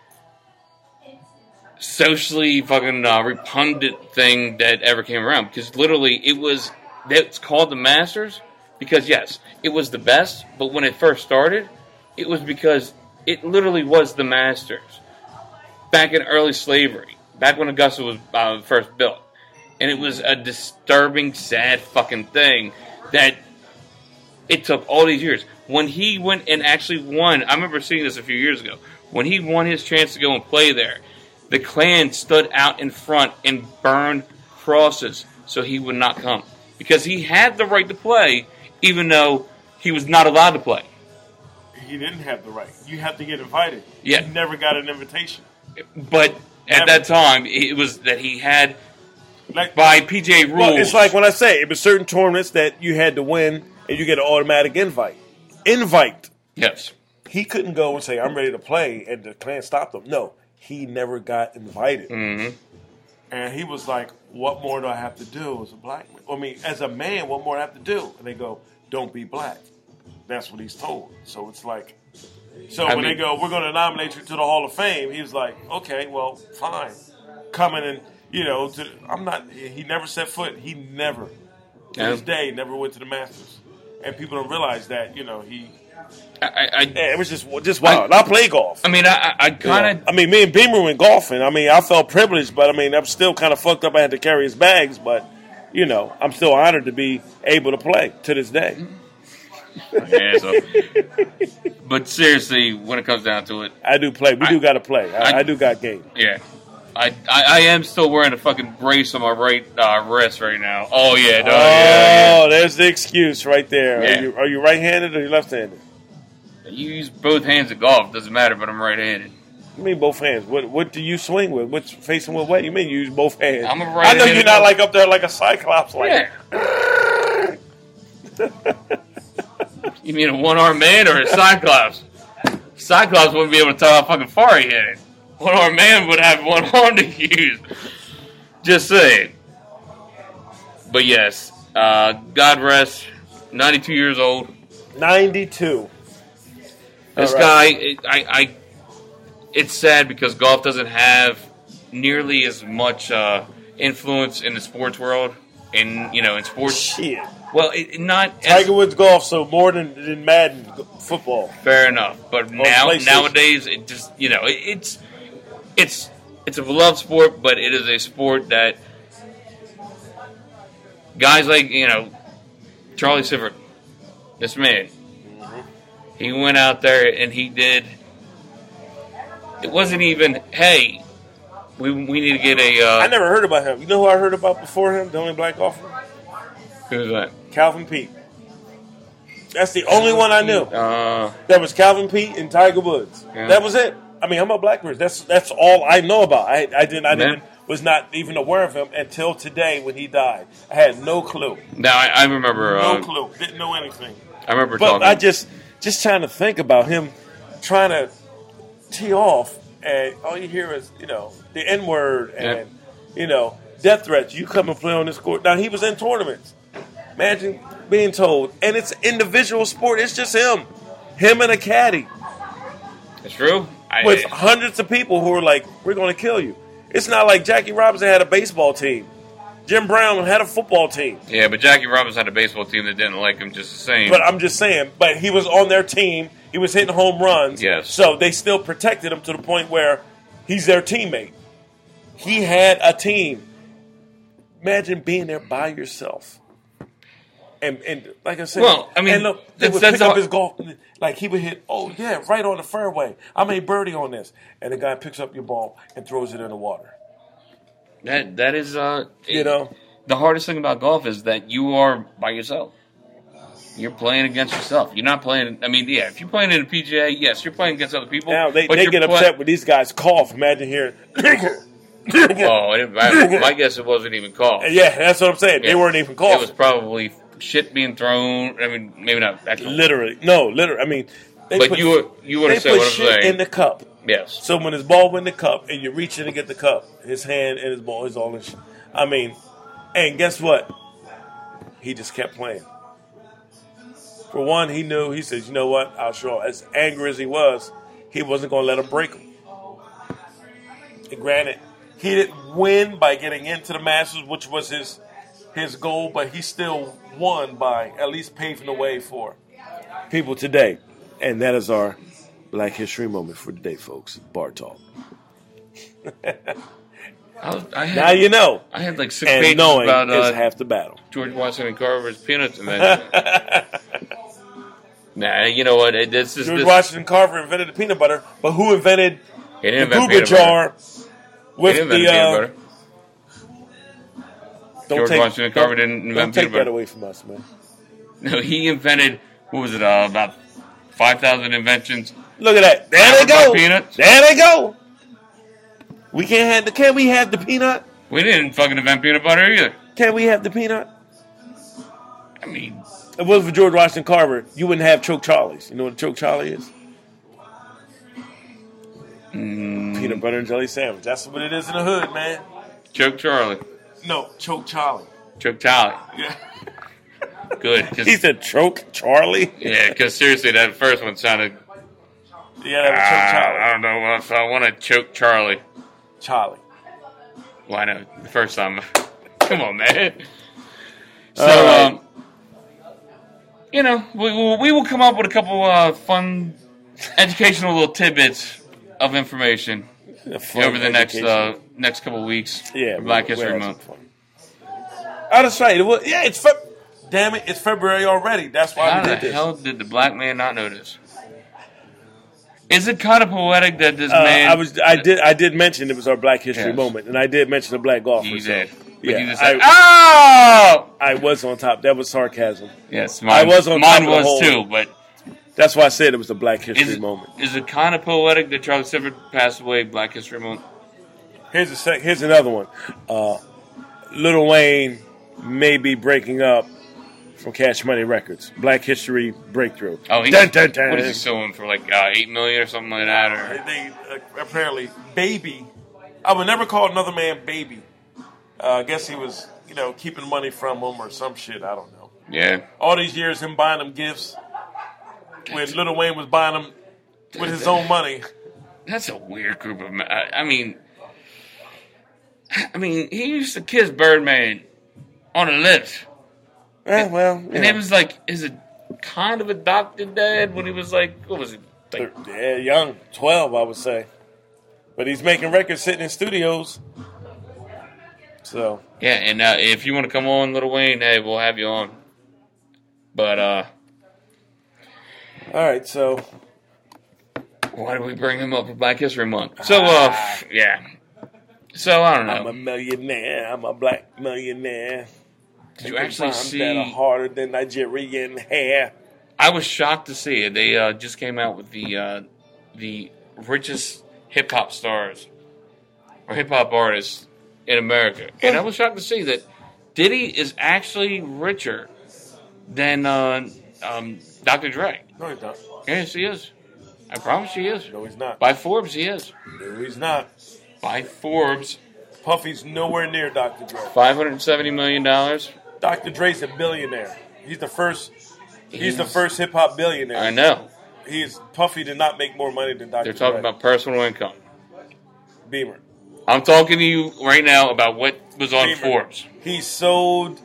Speaker 3: socially fucking uh, repugnant thing that ever came around. Because literally, it was, it's called the Masters because, yes, it was the best, but when it first started, it was because it literally was the Masters. Back in early slavery, back when Augusta was uh, first built. And it was a disturbing, sad fucking thing that it took all these years. When he went and actually won, I remember seeing this a few years ago, when he won his chance to go and play there, the Klan stood out in front and burned crosses so he would not come. Because he had the right to play, even though he was not allowed to play.
Speaker 1: He didn't have the right. You have to get invited.
Speaker 3: Yeah.
Speaker 1: He never got an invitation.
Speaker 3: But at
Speaker 1: Never.
Speaker 3: that time, it was that he had,
Speaker 1: Like,
Speaker 3: by P G A rules...
Speaker 1: well, it's like when I say, it was certain tournaments that you had to win and you get an automatic invite. Invite.
Speaker 3: Yes.
Speaker 1: He couldn't go and say, I'm ready to play, and the Klan stopped him. No, he never got invited.
Speaker 3: Mm-hmm.
Speaker 1: And he was like, what more do I have to do as a black man? I mean, as a man, what more do I have to do? And they go, don't be black. That's what he's told. So it's like, so
Speaker 3: I
Speaker 1: when
Speaker 3: mean,
Speaker 1: they go, we're going to nominate you to the Hall of Fame, he was like, okay, well, fine. Coming and, you know, to, I'm not, he never set foot. He never, to
Speaker 3: Yeah.
Speaker 1: this day, never went to the Masters. And people don't realize that, you know, he,
Speaker 3: I, I,
Speaker 1: yeah, it was just just wild. I, I play golf.
Speaker 3: I mean, I, I kind of...
Speaker 1: I mean, me and Beamer went golfing. I mean, I felt privileged, but I mean, I'm still kind of fucked up. I had to carry his bags, but, you know, I'm still honored to be able to play to this day.
Speaker 3: Yeah, so, but seriously, when it comes down to it,
Speaker 1: I do play. We
Speaker 3: I,
Speaker 1: do got to play. I,
Speaker 3: I,
Speaker 1: I do got game.
Speaker 3: Yeah. I, I, I am still wearing a fucking brace on my right uh, wrist right now. Oh, yeah. No,
Speaker 1: oh,
Speaker 3: yeah, yeah.
Speaker 1: there's the excuse right there.
Speaker 3: Yeah.
Speaker 1: Are you, are you right-handed or you left-handed?
Speaker 3: You use both hands at golf. Doesn't matter, but I'm right-handed.
Speaker 1: You mean both hands? What what do you swing with? What's facing what way? You mean you use both hands?
Speaker 3: I'm a
Speaker 1: I know
Speaker 3: right-handed
Speaker 1: you're not like up there like a cyclops. Like,
Speaker 3: Yeah. You mean a one-armed man or a cyclops? Cyclops wouldn't be able to tell how fucking far he hit it. One-armed man would have one arm to use. Just saying. But yes, uh, God rest, ninety-two years old.
Speaker 1: ninety-two.
Speaker 3: This
Speaker 1: All
Speaker 3: guy,
Speaker 1: right.
Speaker 3: it, I, I, it's sad because golf doesn't have nearly as much uh, influence in the sports world. In you know, in sports,
Speaker 1: Shit.
Speaker 3: well, it, not
Speaker 1: Tiger
Speaker 3: as,
Speaker 1: Woods golf, so more than, than Madden football.
Speaker 3: fair enough. But now,
Speaker 1: PlayStation.
Speaker 3: nowadays, it just you know, it, it's it's it's a beloved sport, but it is a sport that guys like you know Charlie Sifford, this man, mm-hmm. he went out there and he did. It wasn't even, hey, we we need to get a. Uh,
Speaker 1: I never heard about him. You know who I heard about before him? The only black golfer.
Speaker 3: Who's that?
Speaker 1: Calvin Peete. That's the only one I knew.
Speaker 3: Uh,
Speaker 1: that was Calvin Peete and Tiger Woods. Yeah. That was it. I mean, I'm a black person. That's that's all I know about. I I didn't I didn't was not even aware of him until today when he died. I had no clue.
Speaker 3: No, I, I remember.
Speaker 1: No
Speaker 3: uh,
Speaker 1: clue. Didn't know anything.
Speaker 3: I remember
Speaker 1: but
Speaker 3: talking.
Speaker 1: I just just trying to think about him trying to tee off, and all you hear is you know the N word and yeah. you know death threats. You come and play on this court. Now he was in tournaments. Imagine being told, and it's an individual sport. It's just him, him and a caddy.
Speaker 3: It's true. I,
Speaker 1: With hundreds of people who are like, "We're going to kill you." It's not like Jackie Robinson had a baseball team. Jim Brown had a football team.
Speaker 3: Yeah, but Jackie Robinson had a baseball team that didn't like him just the same.
Speaker 1: But I'm just saying, but he was on their team. He was hitting home runs.
Speaker 3: Yes.
Speaker 1: So they still protected him to the point where he's their teammate. He had a team. Imagine being there by yourself. And, and like I said,
Speaker 3: well, I mean,
Speaker 1: and look, they would
Speaker 3: that's
Speaker 1: pick up
Speaker 3: all...
Speaker 1: his golf. Like he would hit, oh yeah, right on the fairway. I made birdie on this, and the guy picks up your ball and throws it in the water.
Speaker 3: That that is, uh,
Speaker 1: you know,
Speaker 3: the hardest thing about golf is that you are by yourself. You're playing against yourself. You're not playing. I mean, yeah, if you're playing in a P G A, yes, you're playing against other people.
Speaker 1: Now they,
Speaker 3: but
Speaker 1: they get
Speaker 3: play-
Speaker 1: upset when these guys cough. Imagine hearing.
Speaker 3: oh, I, my guess it wasn't even cough.
Speaker 1: Yeah, that's what I'm saying. Yeah. They weren't even coughing.
Speaker 3: It was probably shit being thrown. I mean, maybe not actually.
Speaker 1: Literally, no, literally. I mean, they
Speaker 3: but
Speaker 1: put,
Speaker 3: you were, you want to say
Speaker 1: put
Speaker 3: what I'm
Speaker 1: shit
Speaker 3: saying
Speaker 1: in the cup.
Speaker 3: Yes.
Speaker 1: So when his ball went in the cup and you reach in to get the cup, his hand and his ball is all in shit. I mean, and guess what? He just kept playing. For one, he knew. He says, "You know what? I'll show." As angry as he was, he wasn't going to let him break him. And granted, he didn't win by getting into the Masters, which was his his goal, but he still won by at least paving the way for people today. And that is our Black History moment for today, folks. Bar Talk.
Speaker 3: I was, I had,
Speaker 1: now you know.
Speaker 3: I had like six
Speaker 1: and
Speaker 3: pages
Speaker 1: knowing
Speaker 3: about uh,
Speaker 1: is half the battle.
Speaker 3: George Washington Carver's peanuts invention. Nah, you know what? It, this is
Speaker 1: George
Speaker 3: this,
Speaker 1: Washington Carver invented the peanut butter, but who invented
Speaker 3: he didn't
Speaker 1: the
Speaker 3: invent
Speaker 1: Goober jar
Speaker 3: butter.
Speaker 1: with
Speaker 3: he didn't
Speaker 1: the?
Speaker 3: Uh,
Speaker 1: Uh, don't
Speaker 3: George
Speaker 1: take,
Speaker 3: Washington Carver didn't invent
Speaker 1: don't take
Speaker 3: peanut
Speaker 1: that
Speaker 3: butter.
Speaker 1: away from us, man.
Speaker 3: No, he invented. What was it? Uh, about five thousand inventions.
Speaker 1: Look at that! There they go.
Speaker 3: Peanuts.
Speaker 1: There they go. We can't have the. Can we have the peanut?
Speaker 3: We didn't fucking invent peanut butter either.
Speaker 1: Can we have the peanut?
Speaker 3: I mean,
Speaker 1: if it wasn't for George Washington Carver, you wouldn't have Choke Charlies. You know what a Choke Charlie is?
Speaker 3: Mm,
Speaker 1: Peanut butter and jelly sandwich. That's what it is in the hood, man.
Speaker 3: Choke Charlie.
Speaker 1: No, Choke Charlie.
Speaker 3: Choke Charlie.
Speaker 1: Yeah.
Speaker 3: Good.
Speaker 1: He said Choke Charlie?
Speaker 3: Yeah, because seriously, that first one sounded...
Speaker 1: Yeah, that was Choke Charlie.
Speaker 3: I don't know if I want to choke Charlie.
Speaker 1: Charlie.
Speaker 3: Why not? The first time. Come on, man. So,
Speaker 1: right.
Speaker 3: um, you know, we will, we will come up with a couple uh, fun, educational little tidbits of information over the next uh, next couple of weeks.
Speaker 1: Yeah,
Speaker 3: for Black
Speaker 1: we'll,
Speaker 3: History
Speaker 1: we'll
Speaker 3: Month.
Speaker 1: Oh, that's right. It was, yeah, it's Fe- damn it, it's February already. That's why
Speaker 3: How
Speaker 1: we
Speaker 3: the
Speaker 1: did this.
Speaker 3: hell did the black man not know this? Is it kind of poetic that this
Speaker 1: Uh,
Speaker 3: man?
Speaker 1: I was, I did, I did mention it was our Black History
Speaker 3: Yes.
Speaker 1: moment, and I did mention the black golfer.
Speaker 3: You
Speaker 1: so,
Speaker 3: did. But
Speaker 1: yeah,
Speaker 3: you just said,
Speaker 1: I,
Speaker 3: oh!
Speaker 1: I was on top. That was sarcasm.
Speaker 3: Yes,
Speaker 1: I
Speaker 3: mine,
Speaker 1: was on
Speaker 3: mine
Speaker 1: top of the
Speaker 3: was
Speaker 1: whole-
Speaker 3: too, but
Speaker 1: That's why I said it was a Black History
Speaker 3: is it,
Speaker 1: moment.
Speaker 3: is it kind of poetic that Charlie Sifford passed away Black History Month?
Speaker 1: Here's a sec- here's another one. Uh, Lil Wayne may be breaking up from Cash Money Records. Black History breakthrough.
Speaker 3: Oh, he,
Speaker 1: dun, dun, dun.
Speaker 3: what is he suing for, like uh, eight million or something like that? Or
Speaker 1: They uh, apparently baby. I would never call another man baby. Uh, I guess he was, you know, keeping money from him or some shit. I don't know.
Speaker 3: yeah,
Speaker 1: All these years, him buying them gifts when Lil Wayne was buying them with his own money.
Speaker 3: that's a weird group of men. I, I mean, I mean, he used to kiss Birdman on the lips.
Speaker 1: Eh, well,
Speaker 3: And it was like, is it kind of adopted dad when he was like, what was it? Like,
Speaker 1: yeah, young, twelve, I would say. But he's making records sitting in studios. So
Speaker 3: yeah, and uh, if you want to come on, Lil Wayne, hey, we'll have you on. But uh,
Speaker 1: All right, so
Speaker 3: why did we bring him up for Black History Month? So uh, yeah. So I don't know.
Speaker 1: I'm a millionaire. I'm a black millionaire.
Speaker 3: Did you actually
Speaker 1: Rhymes
Speaker 3: see?
Speaker 1: that are harder than Nigerian hair.
Speaker 3: I was shocked to see it. They uh, just came out with the uh, the richest hip hop stars or hip hop artists in America, and I was shocked to see that Diddy is actually richer than uh, um, Doctor Dre.
Speaker 1: No, he's not.
Speaker 3: Yes, he is. I promise he is.
Speaker 1: No, he's not.
Speaker 3: By Forbes, he is.
Speaker 1: No, he's not.
Speaker 3: By Forbes,
Speaker 1: Puffy's nowhere near Doctor Dre.
Speaker 3: five hundred seventy million dollars.
Speaker 1: Doctor Dre's a billionaire. He's the first. He's,
Speaker 3: He's-
Speaker 1: the first hip hop billionaire.
Speaker 3: I know.
Speaker 1: He's Puffy did not make more money than Doctor
Speaker 3: They're talking
Speaker 1: Dre.
Speaker 3: about personal income.
Speaker 1: Beamer.
Speaker 3: I'm talking to you right now about what was on
Speaker 1: Beamer.
Speaker 3: Forbes.
Speaker 1: He sold.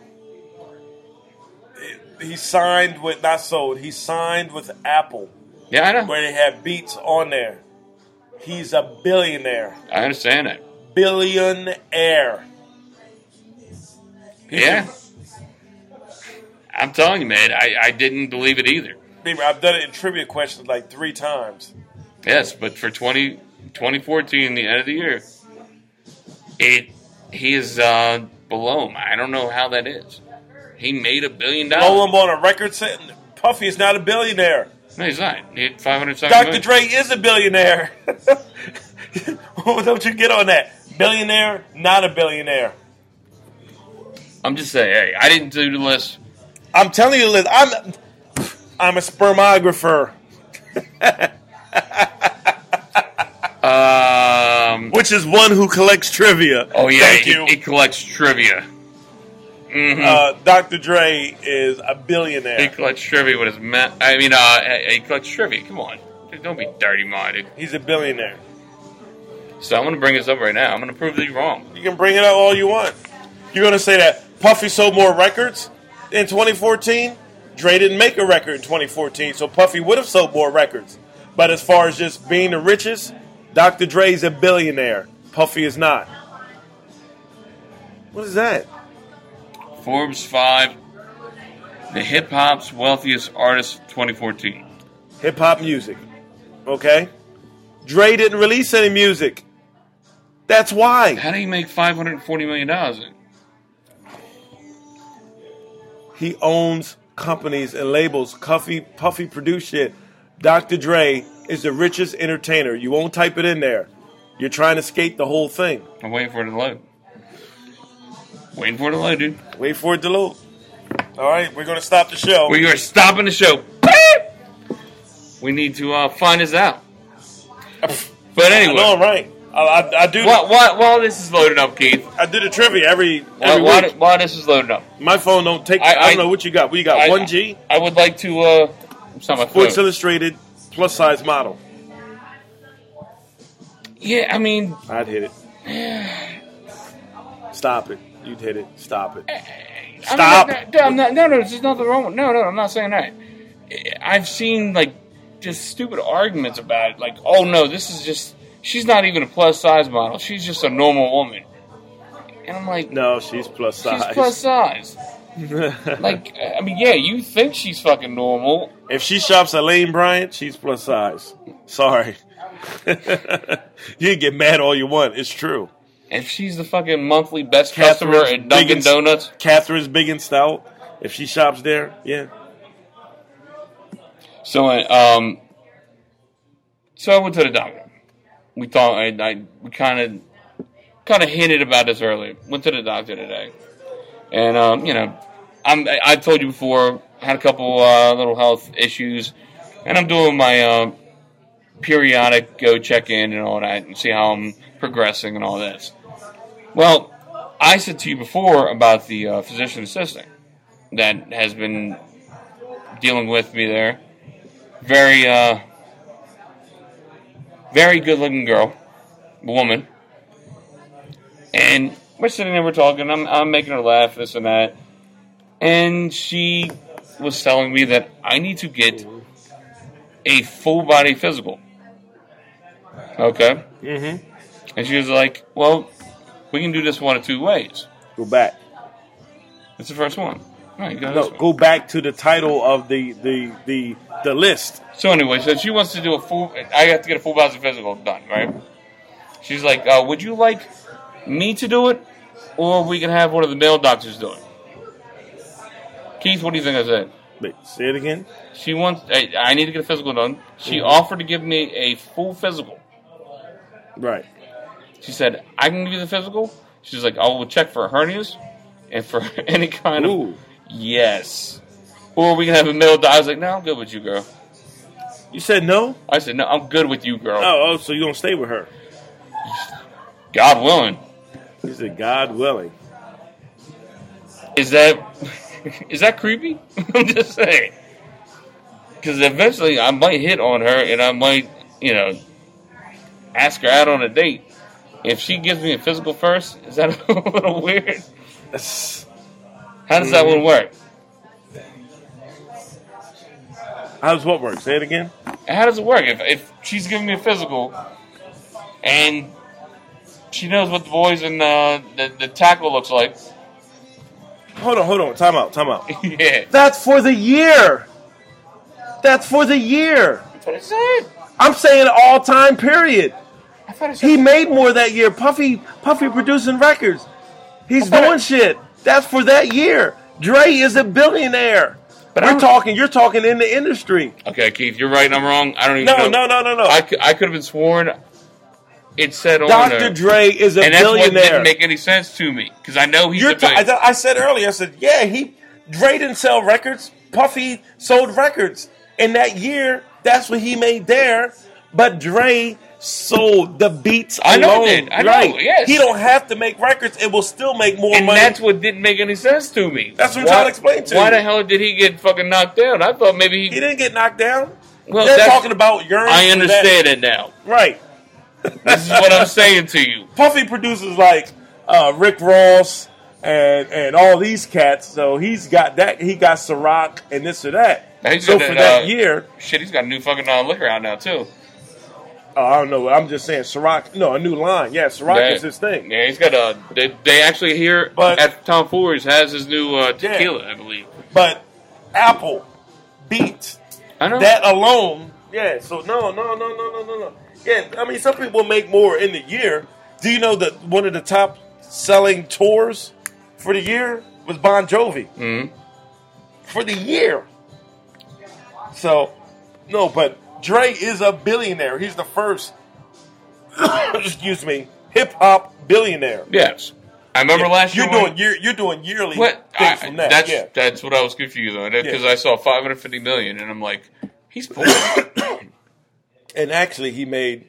Speaker 1: He signed with not sold. He signed with Apple,
Speaker 3: Yeah, I know.
Speaker 1: where they had Beats on there. He's a billionaire.
Speaker 3: I understand that.
Speaker 1: Billionaire. He's
Speaker 3: Yeah. I'm telling you, man, I, I didn't believe it either.
Speaker 1: Beamer, I've done it in trivia questions like three times.
Speaker 3: Yes, but for twenty, twenty fourteen, the end of the year, it he is uh, below him. I don't know how that is. He made a billion
Speaker 1: Blow
Speaker 3: dollars.
Speaker 1: him on a record set. Puffy is not a billionaire.
Speaker 3: No, he's not. He had five hundred seventy
Speaker 1: Doctor Dre is a billionaire. Don't you get on that? Billionaire, not a billionaire.
Speaker 3: I'm just saying, hey, I didn't do the list.
Speaker 1: I'm telling you, Liz, I'm I'm a spermographer,
Speaker 3: Um,
Speaker 1: which is one who collects trivia.
Speaker 3: oh, yeah,
Speaker 1: Thank
Speaker 3: he,
Speaker 1: you.
Speaker 3: he collects trivia. hmm
Speaker 1: Uh, Doctor Dre is a
Speaker 3: He
Speaker 1: billionaire.
Speaker 3: collects trivia with his ma- I mean, uh, he collects trivia. Come on. Don't be dirty-minded.
Speaker 1: He's a billionaire.
Speaker 3: So I'm going to bring this up right now. I'm going to prove that you're wrong.
Speaker 1: You can bring it up all you want. You're going to say that Puffy sold more records in twenty fourteen? Dre didn't make a record in twenty fourteen, so Puffy would have sold more records. But as far as just being the richest, Doctor Dre's a billionaire. Puffy is not. What is that?
Speaker 3: Forbes five, the hip hop's wealthiest artists twenty fourteen.
Speaker 1: Hip hop music. Okay? Dre didn't release any music. That's why.
Speaker 3: How do you make five hundred forty million dollars in?
Speaker 1: He owns companies and labels. Puffy, Puffy produced shit. Doctor Dre is the richest entertainer. You won't type it in there. You're trying to skate the whole thing.
Speaker 3: I'm waiting for it to load. Waiting for it to load, dude.
Speaker 1: Wait for it to load. All right, we're going to stop the show.
Speaker 3: We are stopping the show. Beep! We need to uh, find this out. But anyway,
Speaker 1: No, I'm right. I, I, I do.
Speaker 3: while, while, while this is loading up, Keith,
Speaker 1: I do the trivia every
Speaker 3: while,
Speaker 1: every
Speaker 3: while,
Speaker 1: week.
Speaker 3: while this is loading up,
Speaker 1: My phone don't take.
Speaker 3: I-
Speaker 1: I, don't
Speaker 3: I-
Speaker 1: know what you got. What you got?
Speaker 3: I-
Speaker 1: One G,
Speaker 3: I would like to. Uh, it's not my
Speaker 1: Sports
Speaker 3: phone.
Speaker 1: Illustrated, plus size model.
Speaker 3: Yeah, I mean,
Speaker 1: I'd hit it. Stop it. You'd hit it. Stop it. Stop.
Speaker 3: I mean, no, I'm not, no, no, there's nothing wrong with No, no, I'm not saying that. I've seen, like, just stupid arguments about it. Like, oh, no, this is just, she's not even a plus-size model. She's just a normal woman. And I'm like,
Speaker 1: No, she's plus size.
Speaker 3: she's plus-size. Like, I mean, yeah, you think she's fucking normal.
Speaker 1: If she shops at Lane Bryant, she's plus size. Sorry. You can get mad all you want. It's true.
Speaker 3: If she's the fucking monthly best
Speaker 1: Catherine's
Speaker 3: customer at Dunkin'
Speaker 1: big and-
Speaker 3: Donuts.
Speaker 1: Catherine's big and stout. If she shops there, yeah.
Speaker 3: So, uh, um, so I went to the doctor. We thought I, I we kind of kind of hinted about this earlier. Went to the doctor today, and um, you know, I'm I, I told you before I had a couple uh, little health issues, and I'm doing my uh, periodic go check in and all that, and see how I'm progressing and all this. Well, I said to you before about the uh, physician assistant that has been dealing with me there. Very, uh, very good-looking girl, woman, and we're sitting there, we're talking. I'm, I'm making her laugh, this and that, and she was telling me that I need to get a full-body physical. Okay.
Speaker 1: Mm-hmm.
Speaker 3: And she was like, "Well, we can do this one of two ways."
Speaker 1: Go back.
Speaker 3: That's the first one. Right, go
Speaker 1: No,
Speaker 3: this way.
Speaker 1: go back to the title of the the the the list.
Speaker 3: So anyway, so she wants to do a full. I have to get a full body physical done, right? She's like, uh, "Would you like me to do it, or we can have one of the male doctors do it?" Keith, what do you think I said?
Speaker 1: Wait, say it again.
Speaker 3: She wants. I, I need to get a physical done. She mm-hmm. offered to give me a full physical.
Speaker 1: Right.
Speaker 3: She said, "I can give you the physical." She's like, "I will check for hernias and for any kind
Speaker 1: Ooh.
Speaker 3: of yes, or we can have a male doctor." I was like, "No, I'm good with you, girl."
Speaker 1: You said no?
Speaker 3: I said, "No, I'm good with you, girl."
Speaker 1: Oh, oh, so you gonna stay with her?
Speaker 3: God willing.
Speaker 1: He said, "God willing."
Speaker 3: Is that is that creepy? I'm just saying. Because eventually I might hit on her and I might, you know, ask her out on a date. If she gives me a physical first, is that a little weird? How does that one work?
Speaker 1: How does what work? Say it again.
Speaker 3: How does it work? If if she's giving me a physical and she knows what the boys in uh, the, the tackle looks like.
Speaker 1: Hold on, hold on. Time out, time out.
Speaker 3: Yeah.
Speaker 1: That's for the year. That's for the year.
Speaker 3: That's what it said.
Speaker 1: I'm saying all time period.
Speaker 3: I thought it said
Speaker 1: He made more that year. Puffy Puffy producing records. He's
Speaker 3: thought
Speaker 1: doing
Speaker 3: it-
Speaker 1: shit. That's for that year. Dre is a billionaire.
Speaker 3: But
Speaker 1: We're
Speaker 3: I'm-
Speaker 1: talking, you're talking in the industry.
Speaker 3: Okay, Keith, you're right and I'm wrong. I don't even
Speaker 1: No,
Speaker 3: know.
Speaker 1: no, no, no, no.
Speaker 3: I could, I could have been sworn it said on
Speaker 1: Doctor
Speaker 3: there.
Speaker 1: Dre is a
Speaker 3: and that's what
Speaker 1: billionaire.
Speaker 3: didn't make any sense to me. Because I know he's
Speaker 1: You're
Speaker 3: a
Speaker 1: ta- I,
Speaker 3: billionaire.
Speaker 1: th- I said earlier, I said, yeah, he Dre didn't sell records. Puffy sold records. In that year, that's what he made there. But Dre sold the beats alone.
Speaker 3: I know it did. I know,
Speaker 1: right.
Speaker 3: yes.
Speaker 1: He don't have to make records. It will still make more
Speaker 3: And
Speaker 1: money.
Speaker 3: that's what didn't make any sense to me.
Speaker 1: That's what I'm
Speaker 3: why,
Speaker 1: trying to explain to
Speaker 3: Why
Speaker 1: you.
Speaker 3: the hell did he get fucking knocked down? I thought maybe
Speaker 1: He
Speaker 3: he...
Speaker 1: didn't get knocked down.
Speaker 3: Well,
Speaker 1: They're
Speaker 3: that's-
Speaker 1: talking about urine.
Speaker 3: I
Speaker 1: for
Speaker 3: understand it now.
Speaker 1: that. Right.
Speaker 3: This is what I'm saying to you.
Speaker 1: Puffy produces like uh, Rick Ross and and all these cats. So he's got that. He got Ciroc and this or that.
Speaker 3: Now, he's
Speaker 1: So
Speaker 3: got
Speaker 1: for
Speaker 3: that,
Speaker 1: that
Speaker 3: uh,
Speaker 1: year,
Speaker 3: Shit, he's got a new fucking uh, liquor out now, too.
Speaker 1: oh, I don't know. I'm just saying Ciroc. No, a new line. Yeah, Ciroc
Speaker 3: Yeah.
Speaker 1: is his thing.
Speaker 3: Yeah, he's got a... They, they actually here
Speaker 1: But-
Speaker 3: at Tom Ford's has his new uh, tequila, I believe.
Speaker 1: But Apple beats
Speaker 3: I know.
Speaker 1: that alone. Yeah. So no, no, no, no, no, no, no. Yeah. I mean, some people make more in the year. Do you know that one of the top selling tours for the year was Bon Jovi?
Speaker 3: Mhm.
Speaker 1: For the year. So, no, but Dre is a billionaire. He's the first, excuse me, hip hop billionaire.
Speaker 3: Yes. I remember last year...
Speaker 1: You're
Speaker 3: when-
Speaker 1: doing year, you're doing yearly
Speaker 3: What?
Speaker 1: things
Speaker 3: I,
Speaker 1: from that.
Speaker 3: that's
Speaker 1: yeah.
Speaker 3: that's what I was confused on. Because
Speaker 1: Yeah.
Speaker 3: I saw five hundred fifty million, and I'm like, he's poor.
Speaker 1: And actually, he made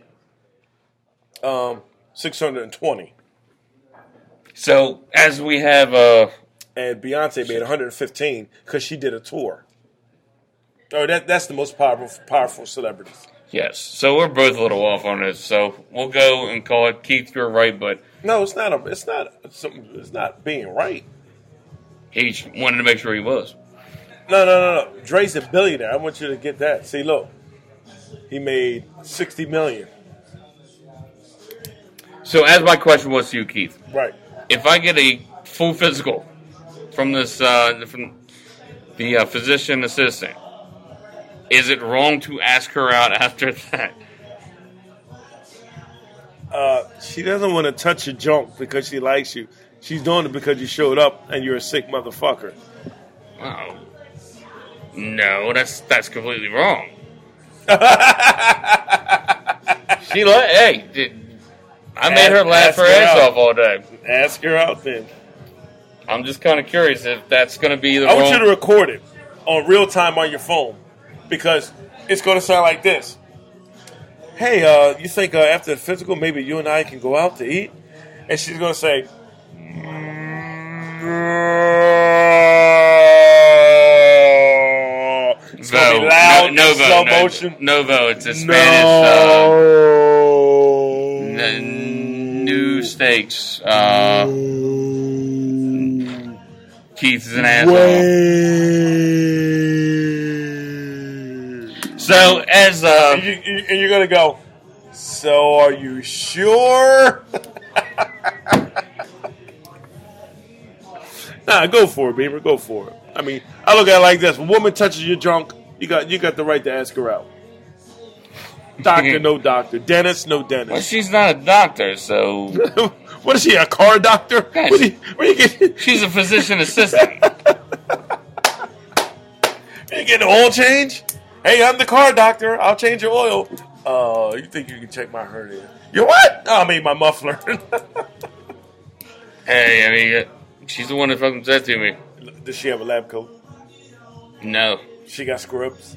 Speaker 1: um, six hundred twenty,
Speaker 3: So as we have, uh,
Speaker 1: and Beyonce made one hundred fifteen because she did a tour. Oh, that that's the most powerful powerful celebrities.
Speaker 3: yes. So we're both a little off on this. So we'll go and call it Keith. You're right, but
Speaker 1: No, it's not a. It's not. Something, it's not being right.
Speaker 3: he sh- wanted to make sure he was.
Speaker 1: No, no, no, no. Dre's a billionaire. I want you to get that. See, look, he made sixty million.
Speaker 3: So as my question was to you, Keith,
Speaker 1: Right.
Speaker 3: if I get a full physical from this uh, from the uh, physician assistant, is it wrong to ask her out after that?
Speaker 1: Uh, she doesn't want to touch your junk because she likes you. She's doing it because you showed up and you're a sick motherfucker.
Speaker 3: Oh, no, that's that's completely wrong. She like, hey, did, I made her laugh
Speaker 1: Ask
Speaker 3: her
Speaker 1: her
Speaker 3: ass
Speaker 1: out.
Speaker 3: off all day.
Speaker 1: Ask her out then.
Speaker 3: I'm just kind of curious if that's going to be the
Speaker 1: I
Speaker 3: wrong.
Speaker 1: want you to record it on real time on your phone because it's going to sound like this. Hey, uh, you think uh, after the physical, maybe you and I can go out to eat? And she's going to say, "Mm, it's going to
Speaker 3: Vo.
Speaker 1: be loud,
Speaker 3: no,
Speaker 1: in
Speaker 3: no,
Speaker 1: slow
Speaker 3: no,
Speaker 1: motion.
Speaker 3: no, Vo. It's a Spanish. Uh,
Speaker 1: No.
Speaker 3: n- new steaks. Uh, Keith is an asshole. So as uh,
Speaker 1: And, you, you- and you're going to go, so are you sure? Nah, go for it, Beamer. Go for it. I mean, I look at it like this: when a woman touches your junk, you got you got the right to ask her out. Doctor, no doctor. Dentist, no dentist.
Speaker 3: Well, she's not a doctor, so
Speaker 1: what is she? A car doctor?
Speaker 3: Yeah,
Speaker 1: What do you, where you get?
Speaker 3: she's a physician assistant.
Speaker 1: You get an oil change? Hey, I'm the car doctor. I'll change your oil. Uh, you think you can check my hernia? You what? Oh, I mean my muffler.
Speaker 3: Hey, I mean, uh, she's the one that fucking said to me.
Speaker 1: Does she have a lab coat?
Speaker 3: No,
Speaker 1: She got scrubs.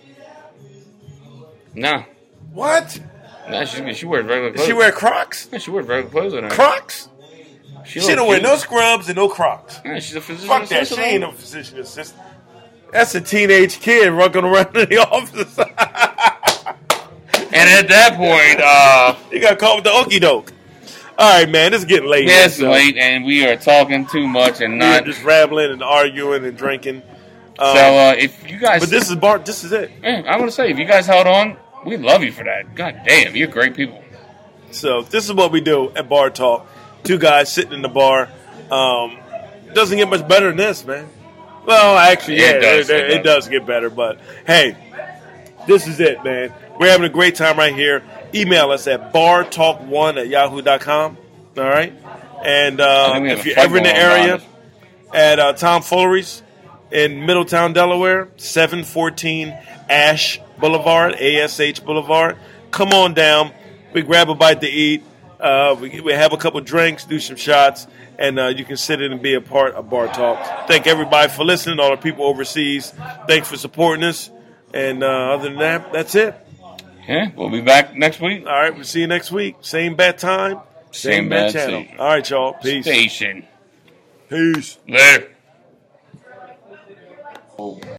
Speaker 3: no,
Speaker 1: What?
Speaker 3: no. She she wears regular
Speaker 1: Does
Speaker 3: clothes.
Speaker 1: she wear Crocs?
Speaker 3: Yeah, she wears regular clothes in her.
Speaker 1: Crocs?
Speaker 3: She,
Speaker 1: She don't wear no scrubs and no Crocs.
Speaker 3: Yeah, she's a physician
Speaker 1: Fuck that. She
Speaker 3: assistant.
Speaker 1: ain't no physician assistant. That's a teenage kid running around in the office.
Speaker 3: And at that point, uh,
Speaker 1: You got caught with the okey doke. All right, man. This is getting late.
Speaker 3: yeah, it's
Speaker 1: so
Speaker 3: late, and we are talking too much and
Speaker 1: We're
Speaker 3: not.
Speaker 1: just rambling and arguing and drinking. Um,
Speaker 3: So uh, if you guys,
Speaker 1: but this is Bart. This is it.
Speaker 3: yeah, I want to say, if you guys held on, we love you for that. God damn, you're great people.
Speaker 1: So this is what we do at Bar Talk. Two guys sitting in the bar. Um, doesn't get much better than this, man. Well, actually, yeah,
Speaker 3: It does,
Speaker 1: it,
Speaker 3: it
Speaker 1: it does get better. But hey, this is it, man. We're having a great time right here. Email us at bar talk one at yahoo dot com. All right. And
Speaker 3: I
Speaker 1: uh,
Speaker 3: think we have
Speaker 1: if
Speaker 3: a
Speaker 1: you're
Speaker 3: fight
Speaker 1: ever in the
Speaker 3: going on
Speaker 1: area
Speaker 3: behind
Speaker 1: at uh, Tom Fullery's in Middletown, Delaware, seven fourteen Ash Boulevard, A S H Boulevard, come on down. We grab a bite to eat. Uh, we, we have a couple drinks, do some shots, and uh, you can sit in and be a part of Bar Talk. Thank everybody for listening, all the people overseas. Thanks for supporting us. And uh, other than that, that's it.
Speaker 3: Yeah, we'll be back next week.
Speaker 1: All right, we'll see you next week. Same bad time, same,
Speaker 3: Same
Speaker 1: bad
Speaker 3: bad
Speaker 1: channel.
Speaker 3: station.
Speaker 1: All right, y'all. Peace.
Speaker 3: Station.
Speaker 1: Peace.
Speaker 3: Later.